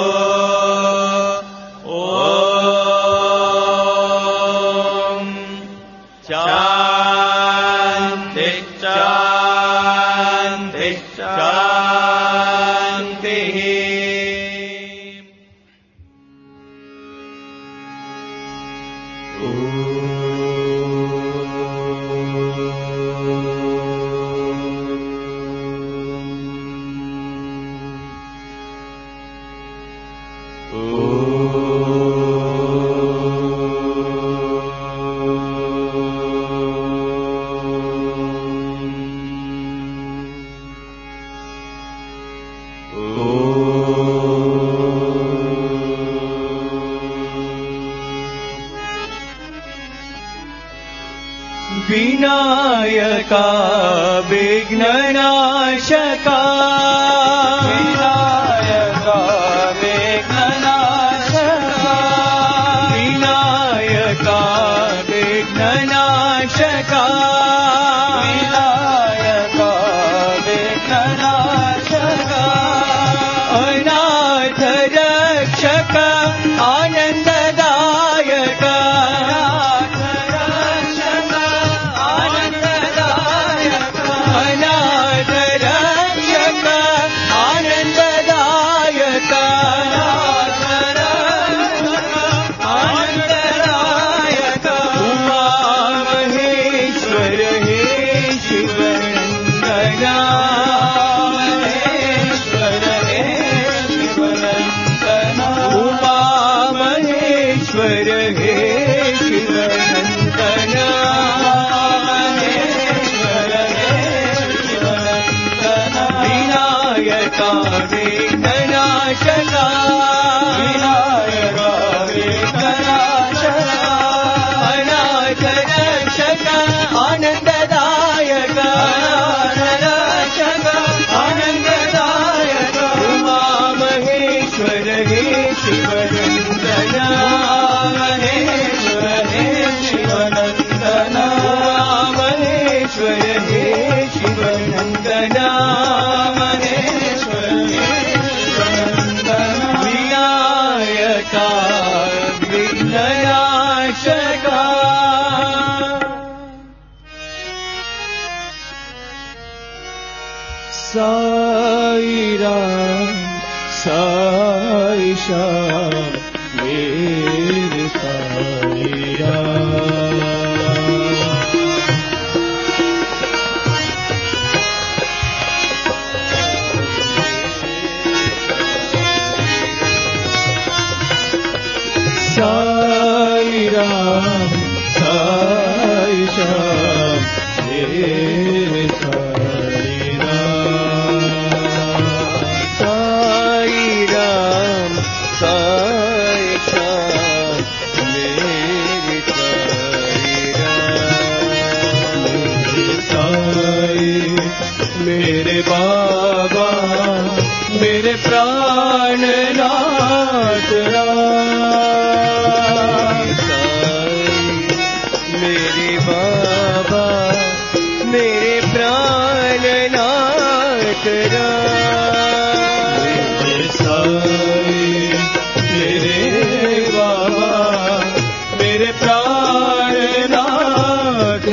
ॐ विनायका विघ्ननाशका विनायका विघ्ननाशका विनायका विघ्ननाशका विनायका विघ्ननाशका अनाथ रक्षक आनन्ददायक Sai Ram, Sai Shyam, Mere Sai Ram. Sai Ram, Sai Shyam, Mere Sai मेरे बाबा मेरे प्राणनाथ मेरे बाबा मेरे प्राणनाथ मेरे बाबा मेरे प्राणनाथ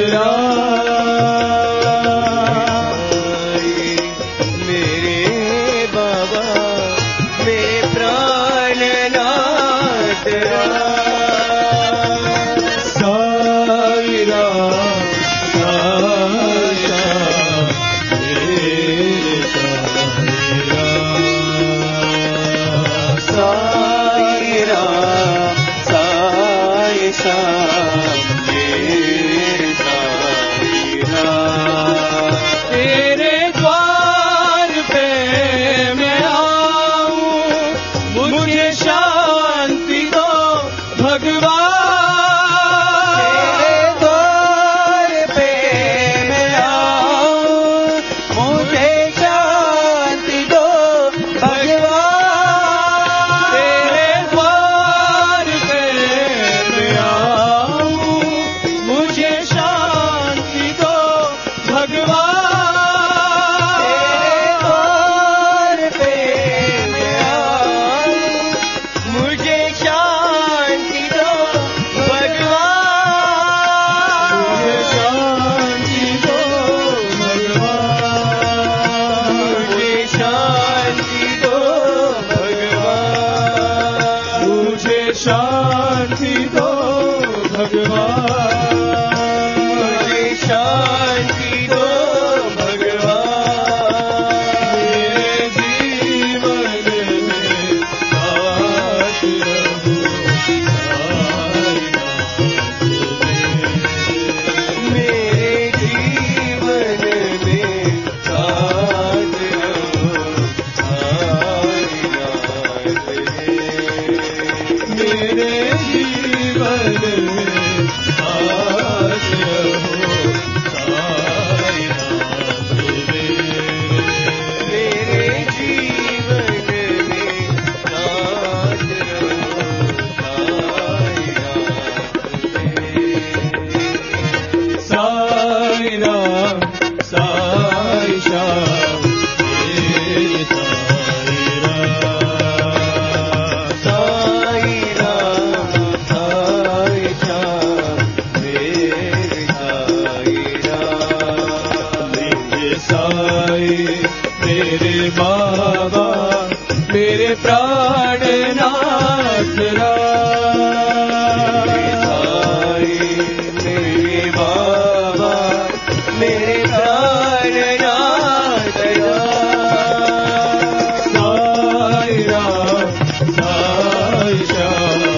प्राणनाथ राम, साई मेरे बाबा मेरे प्राणनाथ राम, साई राम साई श्याम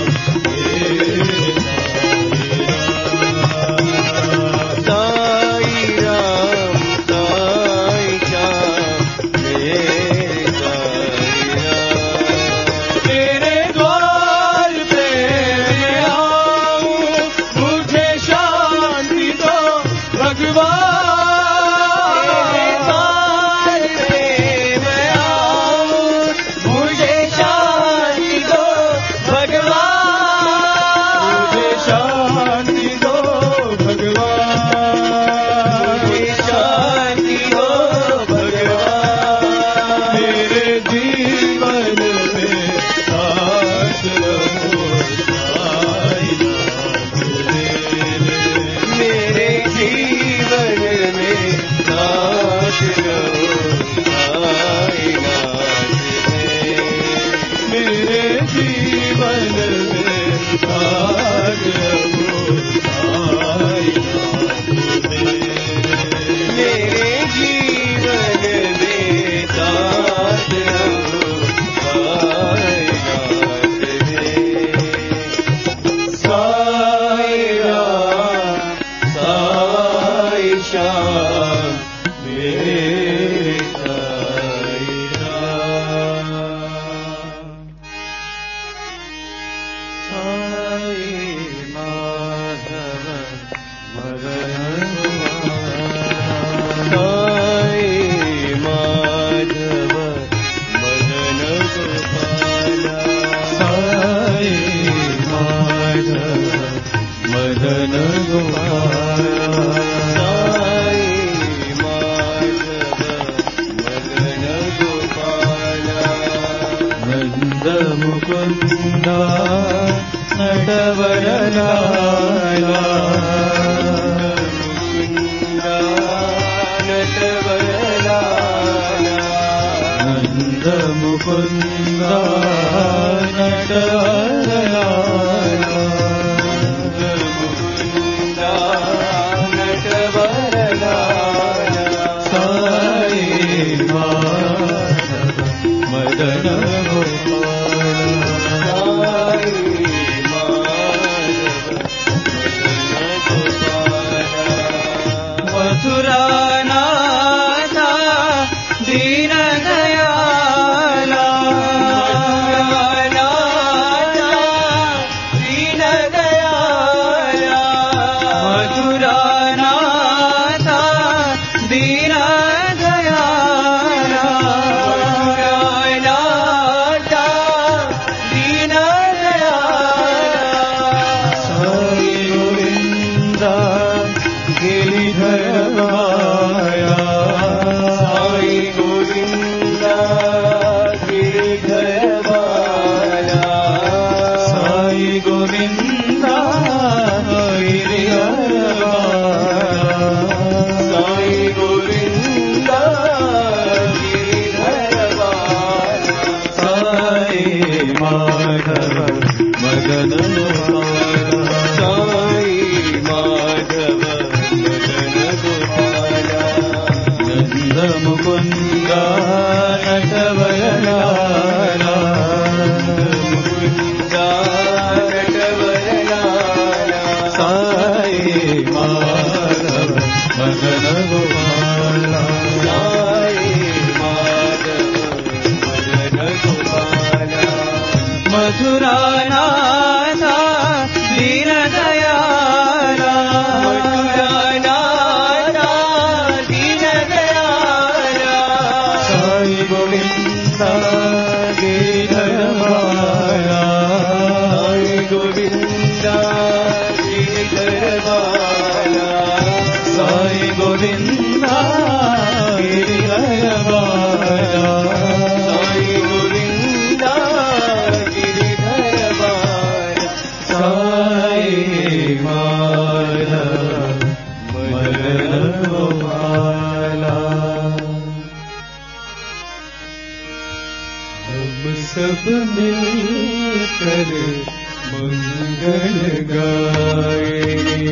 सब मिलकर मंगल गाए।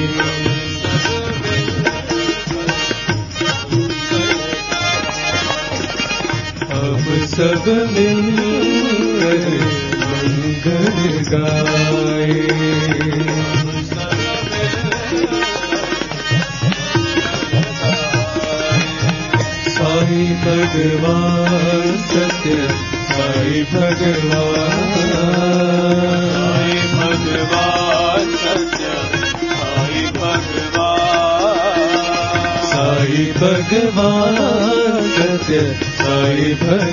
हम सब मिलकर मंगल गाए। साई भगवान सत्य साई भगवान, साई भगवान सत्य साई भगवान, साई भगवान सत्य साई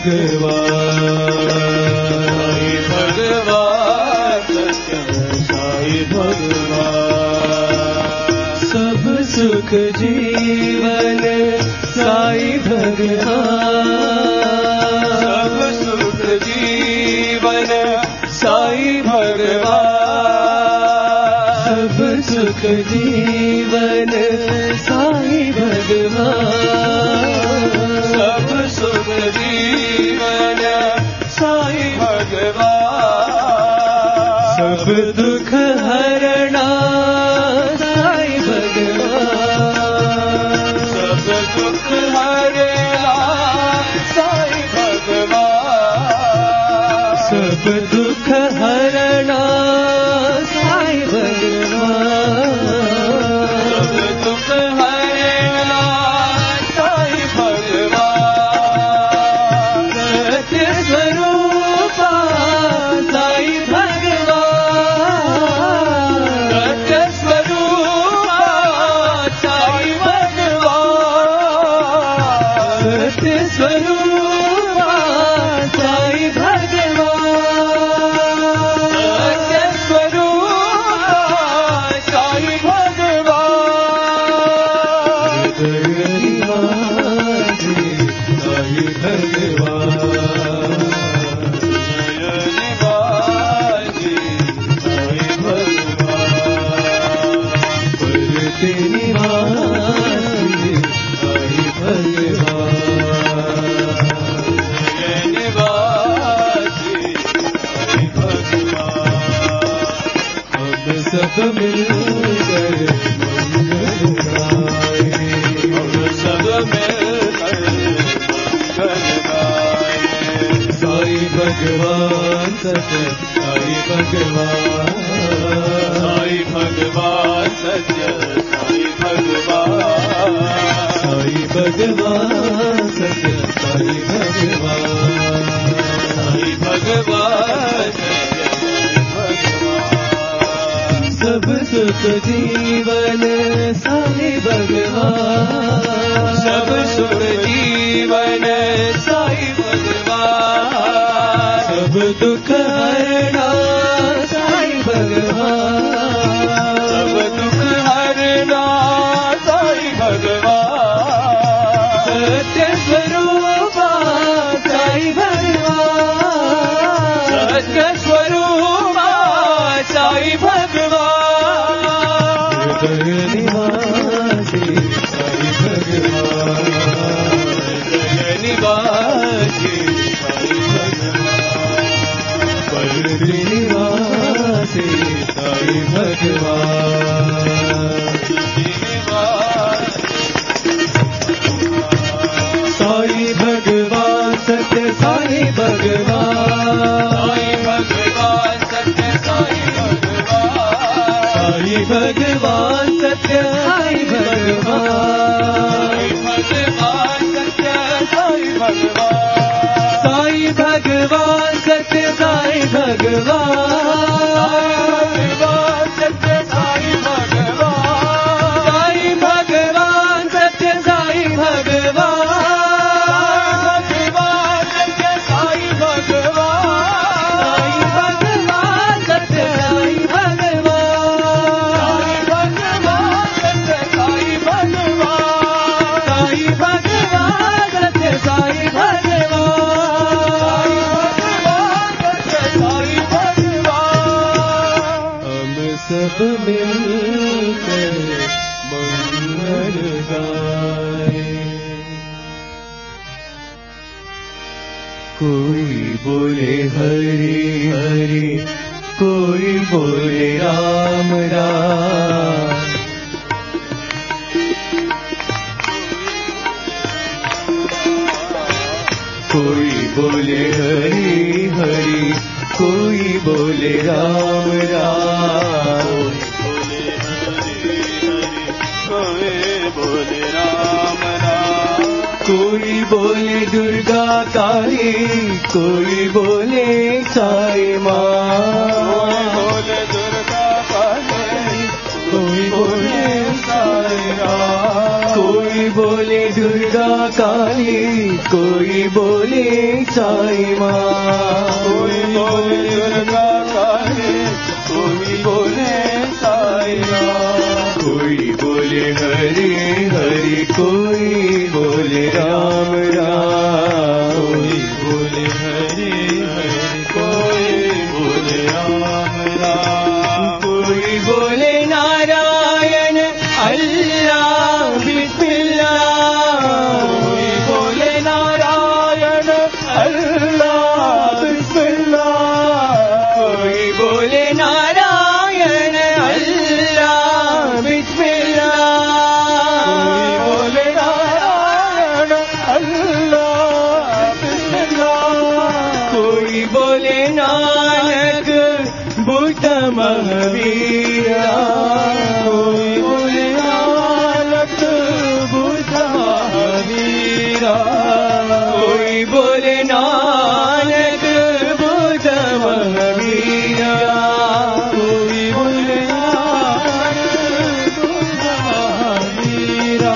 भगवान, साई भगवान सत्य साई भगवान। सब सुख जीवन साई भगवान, सब सुख जीवन साई भगवान, सब सुख जीवन साई भगवान, सब सुख जीवन साई भगवान, सब दुख हरणा साई भगवान, सब दुख हरणा साई भगवान, सब दुख हरणा साई भगवान, सब दुख हरणा साई भगवान। सत्य स्वरूपा साई भगवान, सत्य स्वरूपा साई भगवान, सत्य स्वरूपा साई भगवान, सत्य स्वरूपा साई भगवान। हृदय निवासी साई भगवान, हृदय निवासी साई भगवान, परते निवासी साई भगवान, हृदय निवासी साई भगवान। हम सब मिलकर मंगल गाए, हम सब मिलकर मंगल गाए। साई भगवान सत्य साई भगवान, साई भगवान सत्य साई भगवान, साई भगवान सत्य साई भगवान, साई भगवान सत्य साई भगवान। सब सुख जीवन साई भगवान, सब सुख जीवन साई भगवान, सब दुख हरणा साई भगवान, सब दुख हरणा साई भगवान। सत्य स्वरूपा साई भगवान, सत्य स्वरूपा साई भगवान। हृदय निवासी साई भगवान, हृदय निवासी साई भगवान, परते निवासी साई भगवान। साई भगवान सत्य साई भगवान, साई भगवान सत्य साई भगवान, साई भगवान सत्य साई भगवान, साई भगवान सत्य साई भगवान, साई भगवान सत्य साई भगवान, साई भगवान सत्य साई भगवान, साई भगवान सत्य साई भगवान, साई भगवान सत्य साई भगवान, साई भगवान सत्य साई भगवान, साई भगवान। हम सब मिलकर मंगल गाए। कोई बोले हर हरि हरि कोई बोले राम राम। कोई बोले हरि हरि कोई बोले राम राम। कोई बोले राम राम। कोई बोले दुर्गा काली कोई बोले साई माँ। बोले दुर्गा काली कोई बोले साई राम। कोई बोले दुर्गा काली कोई बोले साई माँ। कोई बोले दुर्गा काली कोई बोले साई राम। कोई बोले हरि हरि कोई बोले राम राम। कोई बोले हरि हरि कोई बोले राम राम। कोई बोले नारायण अल्लाह बिस्मिल्लाह। कोई बोले नारायण अल्लाह बिस्मिल्लाह। कोई बोले नारायण अल्लाह बिस्मिल्लाह। कोई बोले नारायण अल्लाह बिस्मिल्लाह। कोई बोले नानक बुद्ध महावीरा। कोई बोले नानक बुद्ध महावीरा। कोई बोले नानक बुद्ध महावीरा। कोई बोले नानक बुद्ध महावीरा।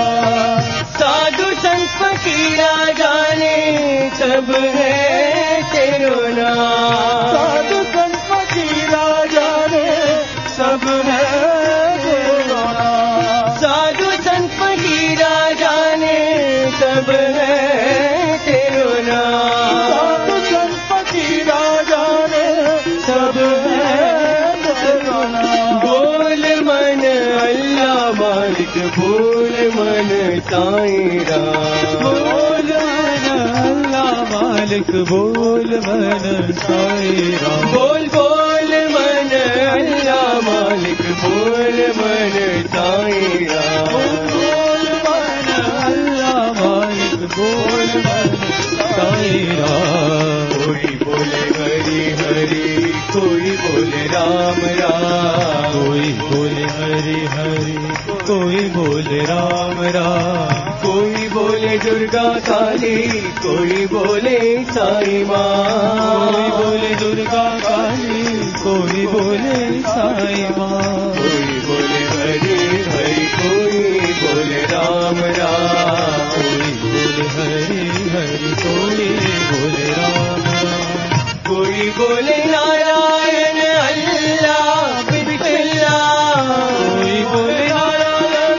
साधु संत फकीरा जाने सब है तेरो नाम। साधु संत फकीरा जाने सब है तेरो नाम। साधु संत फकीरा जाने सब है तेरो नाम। साधु संत फकीरा जाने सब है तेरो नाम। बोल मन अल्लाह मालिक बोल मन साईं राम। बोल मन अल्लाह मालिक बोल मन साईं राम। बोल बोल मन अल्लाह मालिक बोल मन साईं राम। बोल मन अल्लाह मालिक बोल मन साईं राम। कोई बोले हरि हरि कोई बोले राम राम। कोई बोले हरि हरि कोई बोले राम राम। कोई बोले दुर्गा काली कोई बोले साई माँ। कोई बोले दुर्गा काली कोई बोले साई माँ। कोई बोले हरि हरि कोई बोले राम राम। कोई बोले हरि हरि कोई बोले राम राम। कोई बोले नारायण अल्लाह बिस्मिल्लाह। कोई बोले नारायण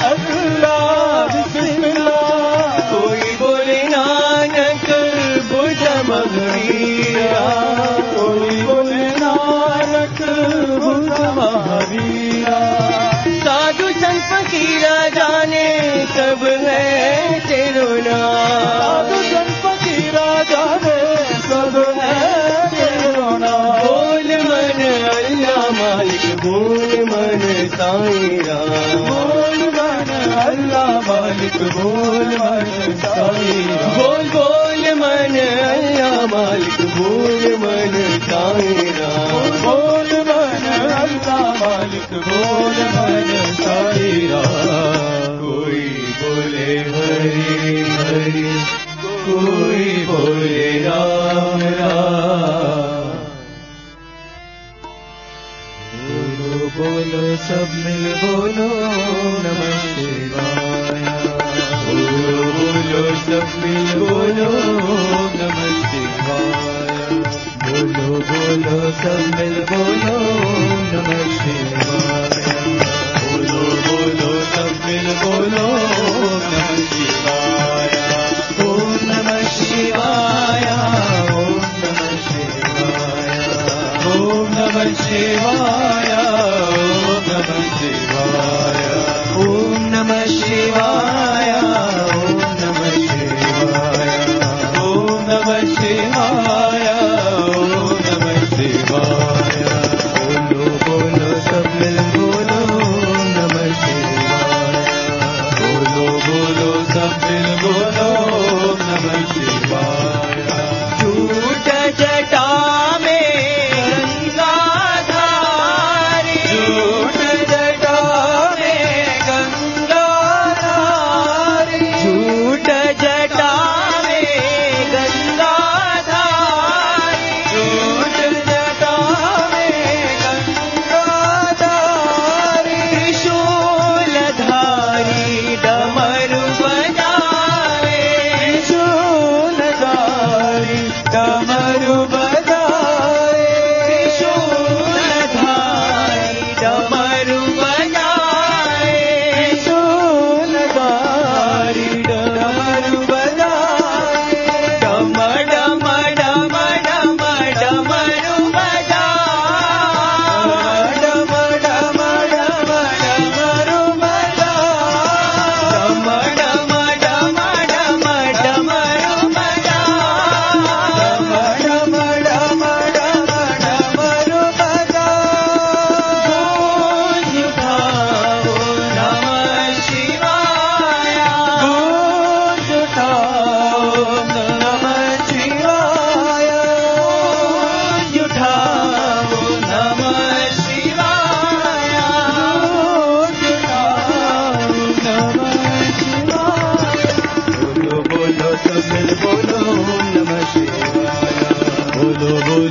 अल्लाह बिस्मिल्लाह। कोई बोले नानक बुद्ध महावीरा। कोई बोले नानक बुद्ध महावीरा। साधु संत फकीरा जाने सब है तेरो नाम। साधु संत फकीरा जाने सब है तेरो नाम। बोल मन अल्लाह मालिक बोल मन साईं राम। बोल मन अल्लाह मालिक बोल मन साईं राम। बोल बोल मन अल्लाह मालिक बोल मन साईं राम। बोल मन अल्लाह मालिक बोल मन साईं राम। कोई बोले हरि हरि कोई बोले राम राम। बोलो बोलो सब मिल बोलो नमः शिवाय। बोलो बोलो सब मिल बोलो नमः शिवाय। बोलो बोलो सब मिल बोलो नमः शिवाय। बोलो बोलो सब मिल बोलो नमः शिवाय। ओम नमः शिवाय। ओम नमः शिवाय। ओम नमः शिवाय। ओम नमः शिवाय। ओम नमः शिवाय। ओम नमः शिवाय। ओम नमः शिवाय। ओम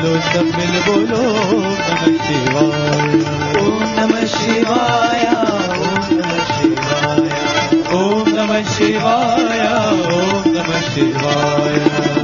बोलो सब मिल बोलो नमः शिवाय। ओम नमः शिवाय, ओम नमः शिवाय, ओम नमः शिवाय,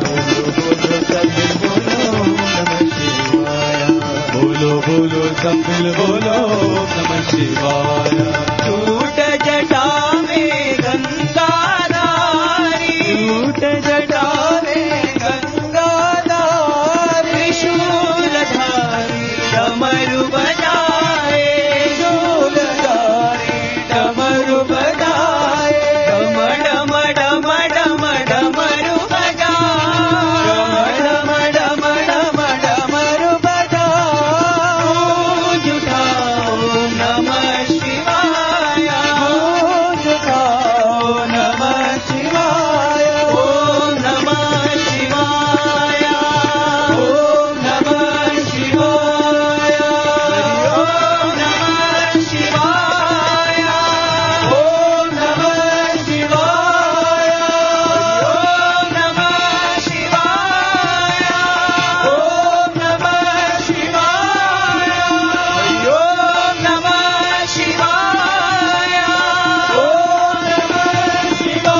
ओम बोलो बोलो सब मिल बोलो नमः शिवाय। टूट जटा में गंगाधारी, टूट जटा में गंगाधारी, त्रिशूलधारी डमरू बजाए, त्रिशूलधारी डमरू बजाए, डम डम डम डम डमरू बजाए, डम डम डम डमरू बजाए। गूंज उठाओ नमः शिवाय, गूंज उठाओ नमः शिवाय, ओम नमः शिवाय, ओम नमः शिवाय, ओम नमः शिवाय, ओम नमः शिवाय, ओम नमः शिवाय, ओम नमः शिवाय, ओम नमः शिवाय, ओम नमः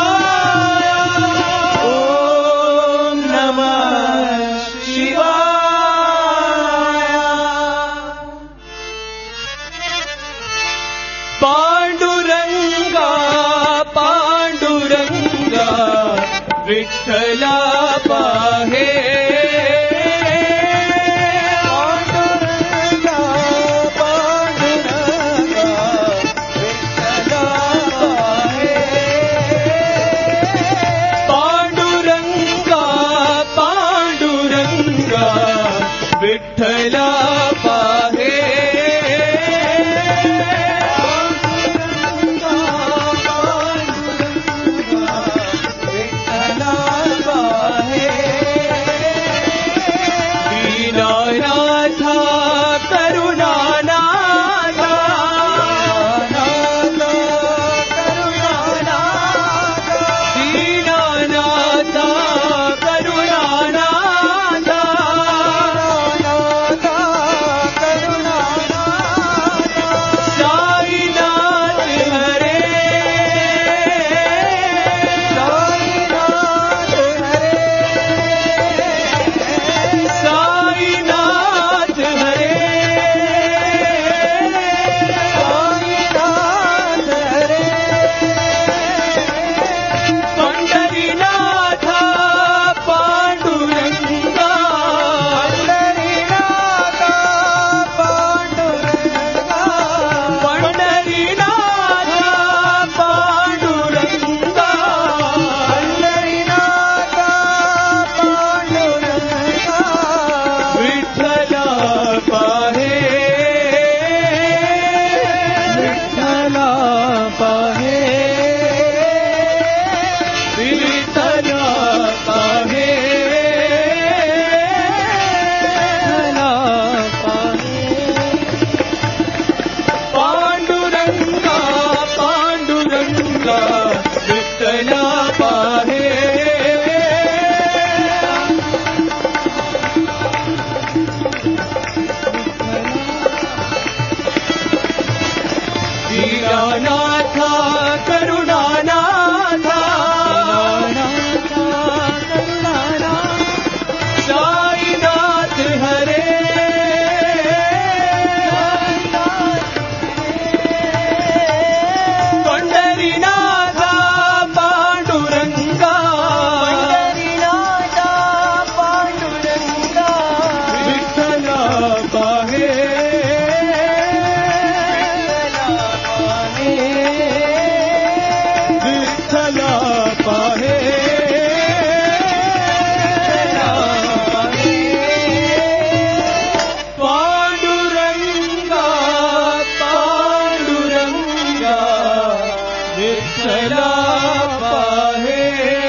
शिवाय, ओम नमः शिवाय। पांडुरंगा पांडुरंगा विठ्ठला पाहे, पांडुरंगा पांडुरंगा विठ्ठला पाहे, पांडुरंगा पांडुरंगा विठ्ठला पाहे, दीनानाथा करुणानाथा, दीनानाथा करुणानाथा, साईनाथ हरे, साईनाथ हरे, साईनाथ हरे, साईनाथ हरे, पंढरीनाथ पांडुरंगा, पंढरीनाथ पांडुरंगा, पंढरीनाथ पांडुरंगा, पंढरीनाथ पांडुरंगा, विठ्ठला पाहे, विठ्ठला पाहे, विठ्ठला पाहे, विठ्ठला पाहे, पांडुरंगा पांडुरंगा विठ्ठला पाहे, दीनानाथा करुणानाथा, साईनाथ हरे, पंढरीनाथ पांडुरंगा, पंढरीनाथ पांडुरंगा, विठ्ठला पाहे, विठ्ठला पाहे, पांडुरंगा पांडुरंगा विठ्ठला पाहे।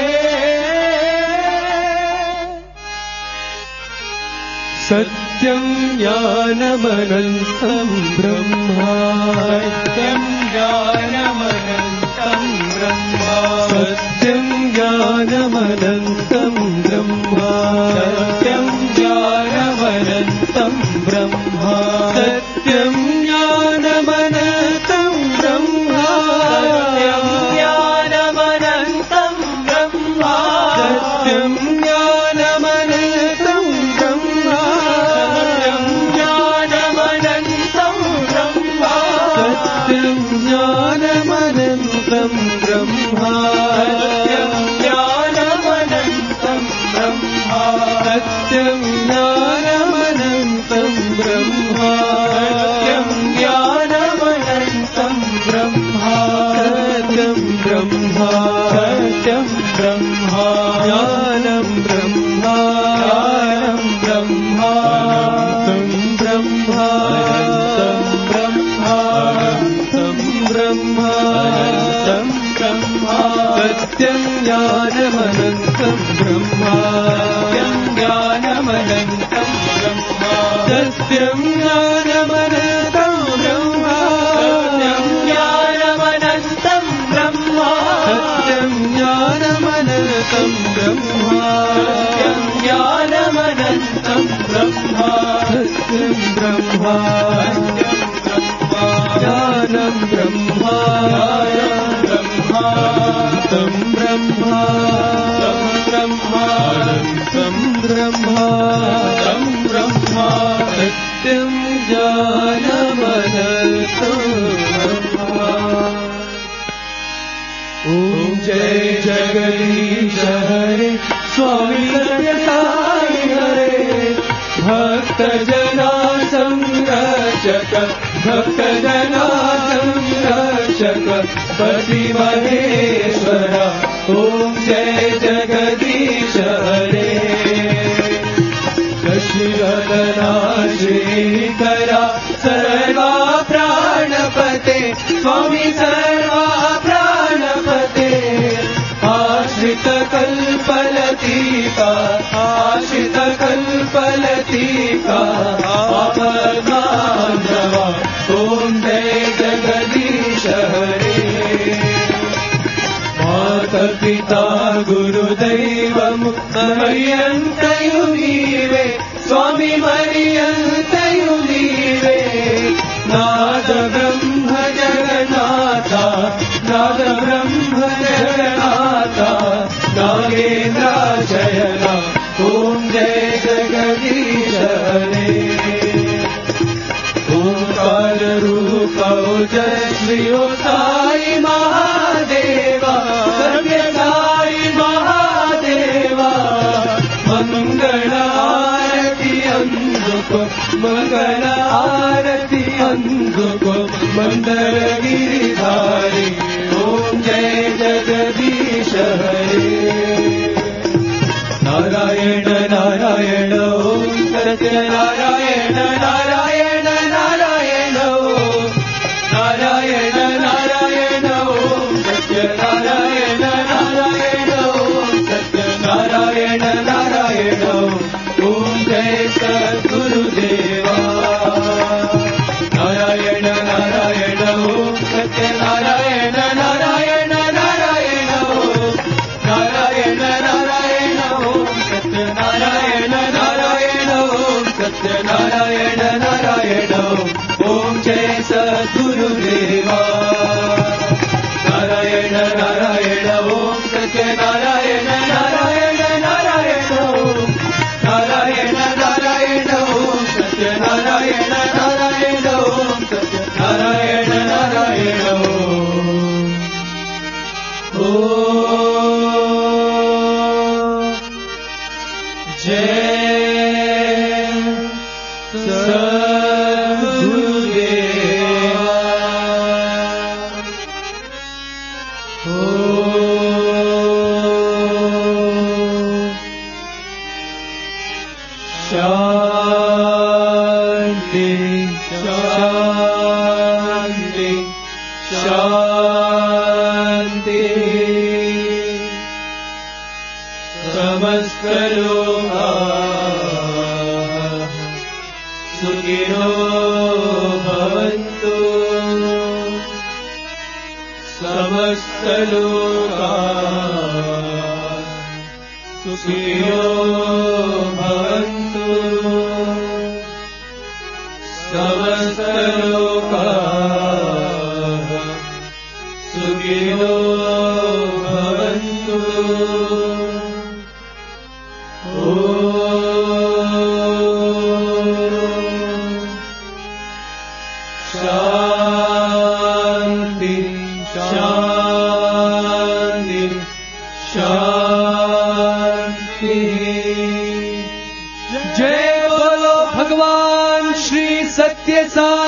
सत्यं ज्ञानमनन्तं ब्रह्मा, सत्यं ज्ञानमनन्तं ब्रह्मा, सत्यं ज्ञानमनन्तं ब्रह्मा, सत्यं ज्ञानमनन्तं ज्ञानमनन्तम् ब्रह्मा सत्यं ज्ञानमनन्तम् ब्रह्मा सत्यं ज्ञानमनन्तम् ब्रह्मा सत्यं ज्ञानमनन्तम् ब्रह्मा सत्यं ज्ञानमनन्तम् ब्रह्मा सत्यं ज्ञानमनन्तम् ब्रह्मा सत्यं ज्ञानमनन्तम् ब्रह्मा सत्यं ज्ञानमनन्तम् ब्रह्मा सत्यं ज्ञानमनन्तम् ब्रह्मा सत्यं ब्रह्मा सत्यं ब्रह्मा ज्ञानं ब्रह्मा ज्ञानं ब्रह्मा तं ब्रह्मा तं ब्रह्मा तं ब्रह्मा तं ब्रह्मा सत्यं ज्ञानमनन्तं ब्रह्मा सत्यं ज्ञानमनन्तं ब्रह्मा सत्यं ज्ञानमनन्तं ब्रह्मा सत्यं ज्ञानमनन्तं ब्रह्मा सत्यं ज्ञानमनन्तं ब्रह्मा सत्यं ज्ञानमनन्तं ब्रह्मा सत्यं ब्रह्मा ज्ञानं ब्रह्मा तं ब्रह्मा तं ब्रह्मा तं ब्रह्मा तं ब्रह्मा सत्यं ज्ञानमनन्तं ब्रह्मा। ॐ जय जगदीश हरे स्वामी सत्य साई हरे भक्तजना संरक्षक भक्तजना संरक्षक पति महेश्वर ॐ जय जगदीश हरे शशिवदना श्रीकरा सर्वा प्राणपते स्वामी सर्वा प्राणपते आश्रित कल्पलतीका आश्रित कल्पलतीका आपद्बान्धवा ॐ जय जगदीश हरे माता पिता गुरुदैवम् मर्यन्तयु नीवे स्वामी मर्यन्तयु नीवे नाद ब्रह्म जगन्नाथा नाद ब्रह्म जगन्नाथा नागेन्द्राशयना ॐ जय जगदीश हरे ओंकार रूप ओजस्वी ओ साई महादेवा सत्य साई महादेवा मंगल आरती अंधुको मंगल आरती अंधुको मंदर गिरिधारी ओम जय जगदीश हरे नारायण नारायण ओम सत्य नारायण नारायण नारायण ओम नारायण नारायण ओम सत्य नारायण नारायण ओम सत्य नारायण नारायण ओम जय सद्गुरुदेवा नारायण नारायण ओम सत्य नारायण नारायण नारायण ओम नारायण नारायण ओम सत्य नारायण नारायण ओम सत्य नारायण नारायण ओम जय सद्गुरुदेवा नारायण नारायण ओम सत्य नारायण नारायण नारायण ओम नारायण नारायण ओम सत्य नारायण नारायण ओम सत्य नारायण नारायण ओम जय सद्गुरुदेवा शांति शांति शांति समस्त लोका सुखिनो भवन्तु समस्त लोका सुखिनो भवन्तु शांति शांति शांति। जय बोलो भगवान श्री सत्य साई।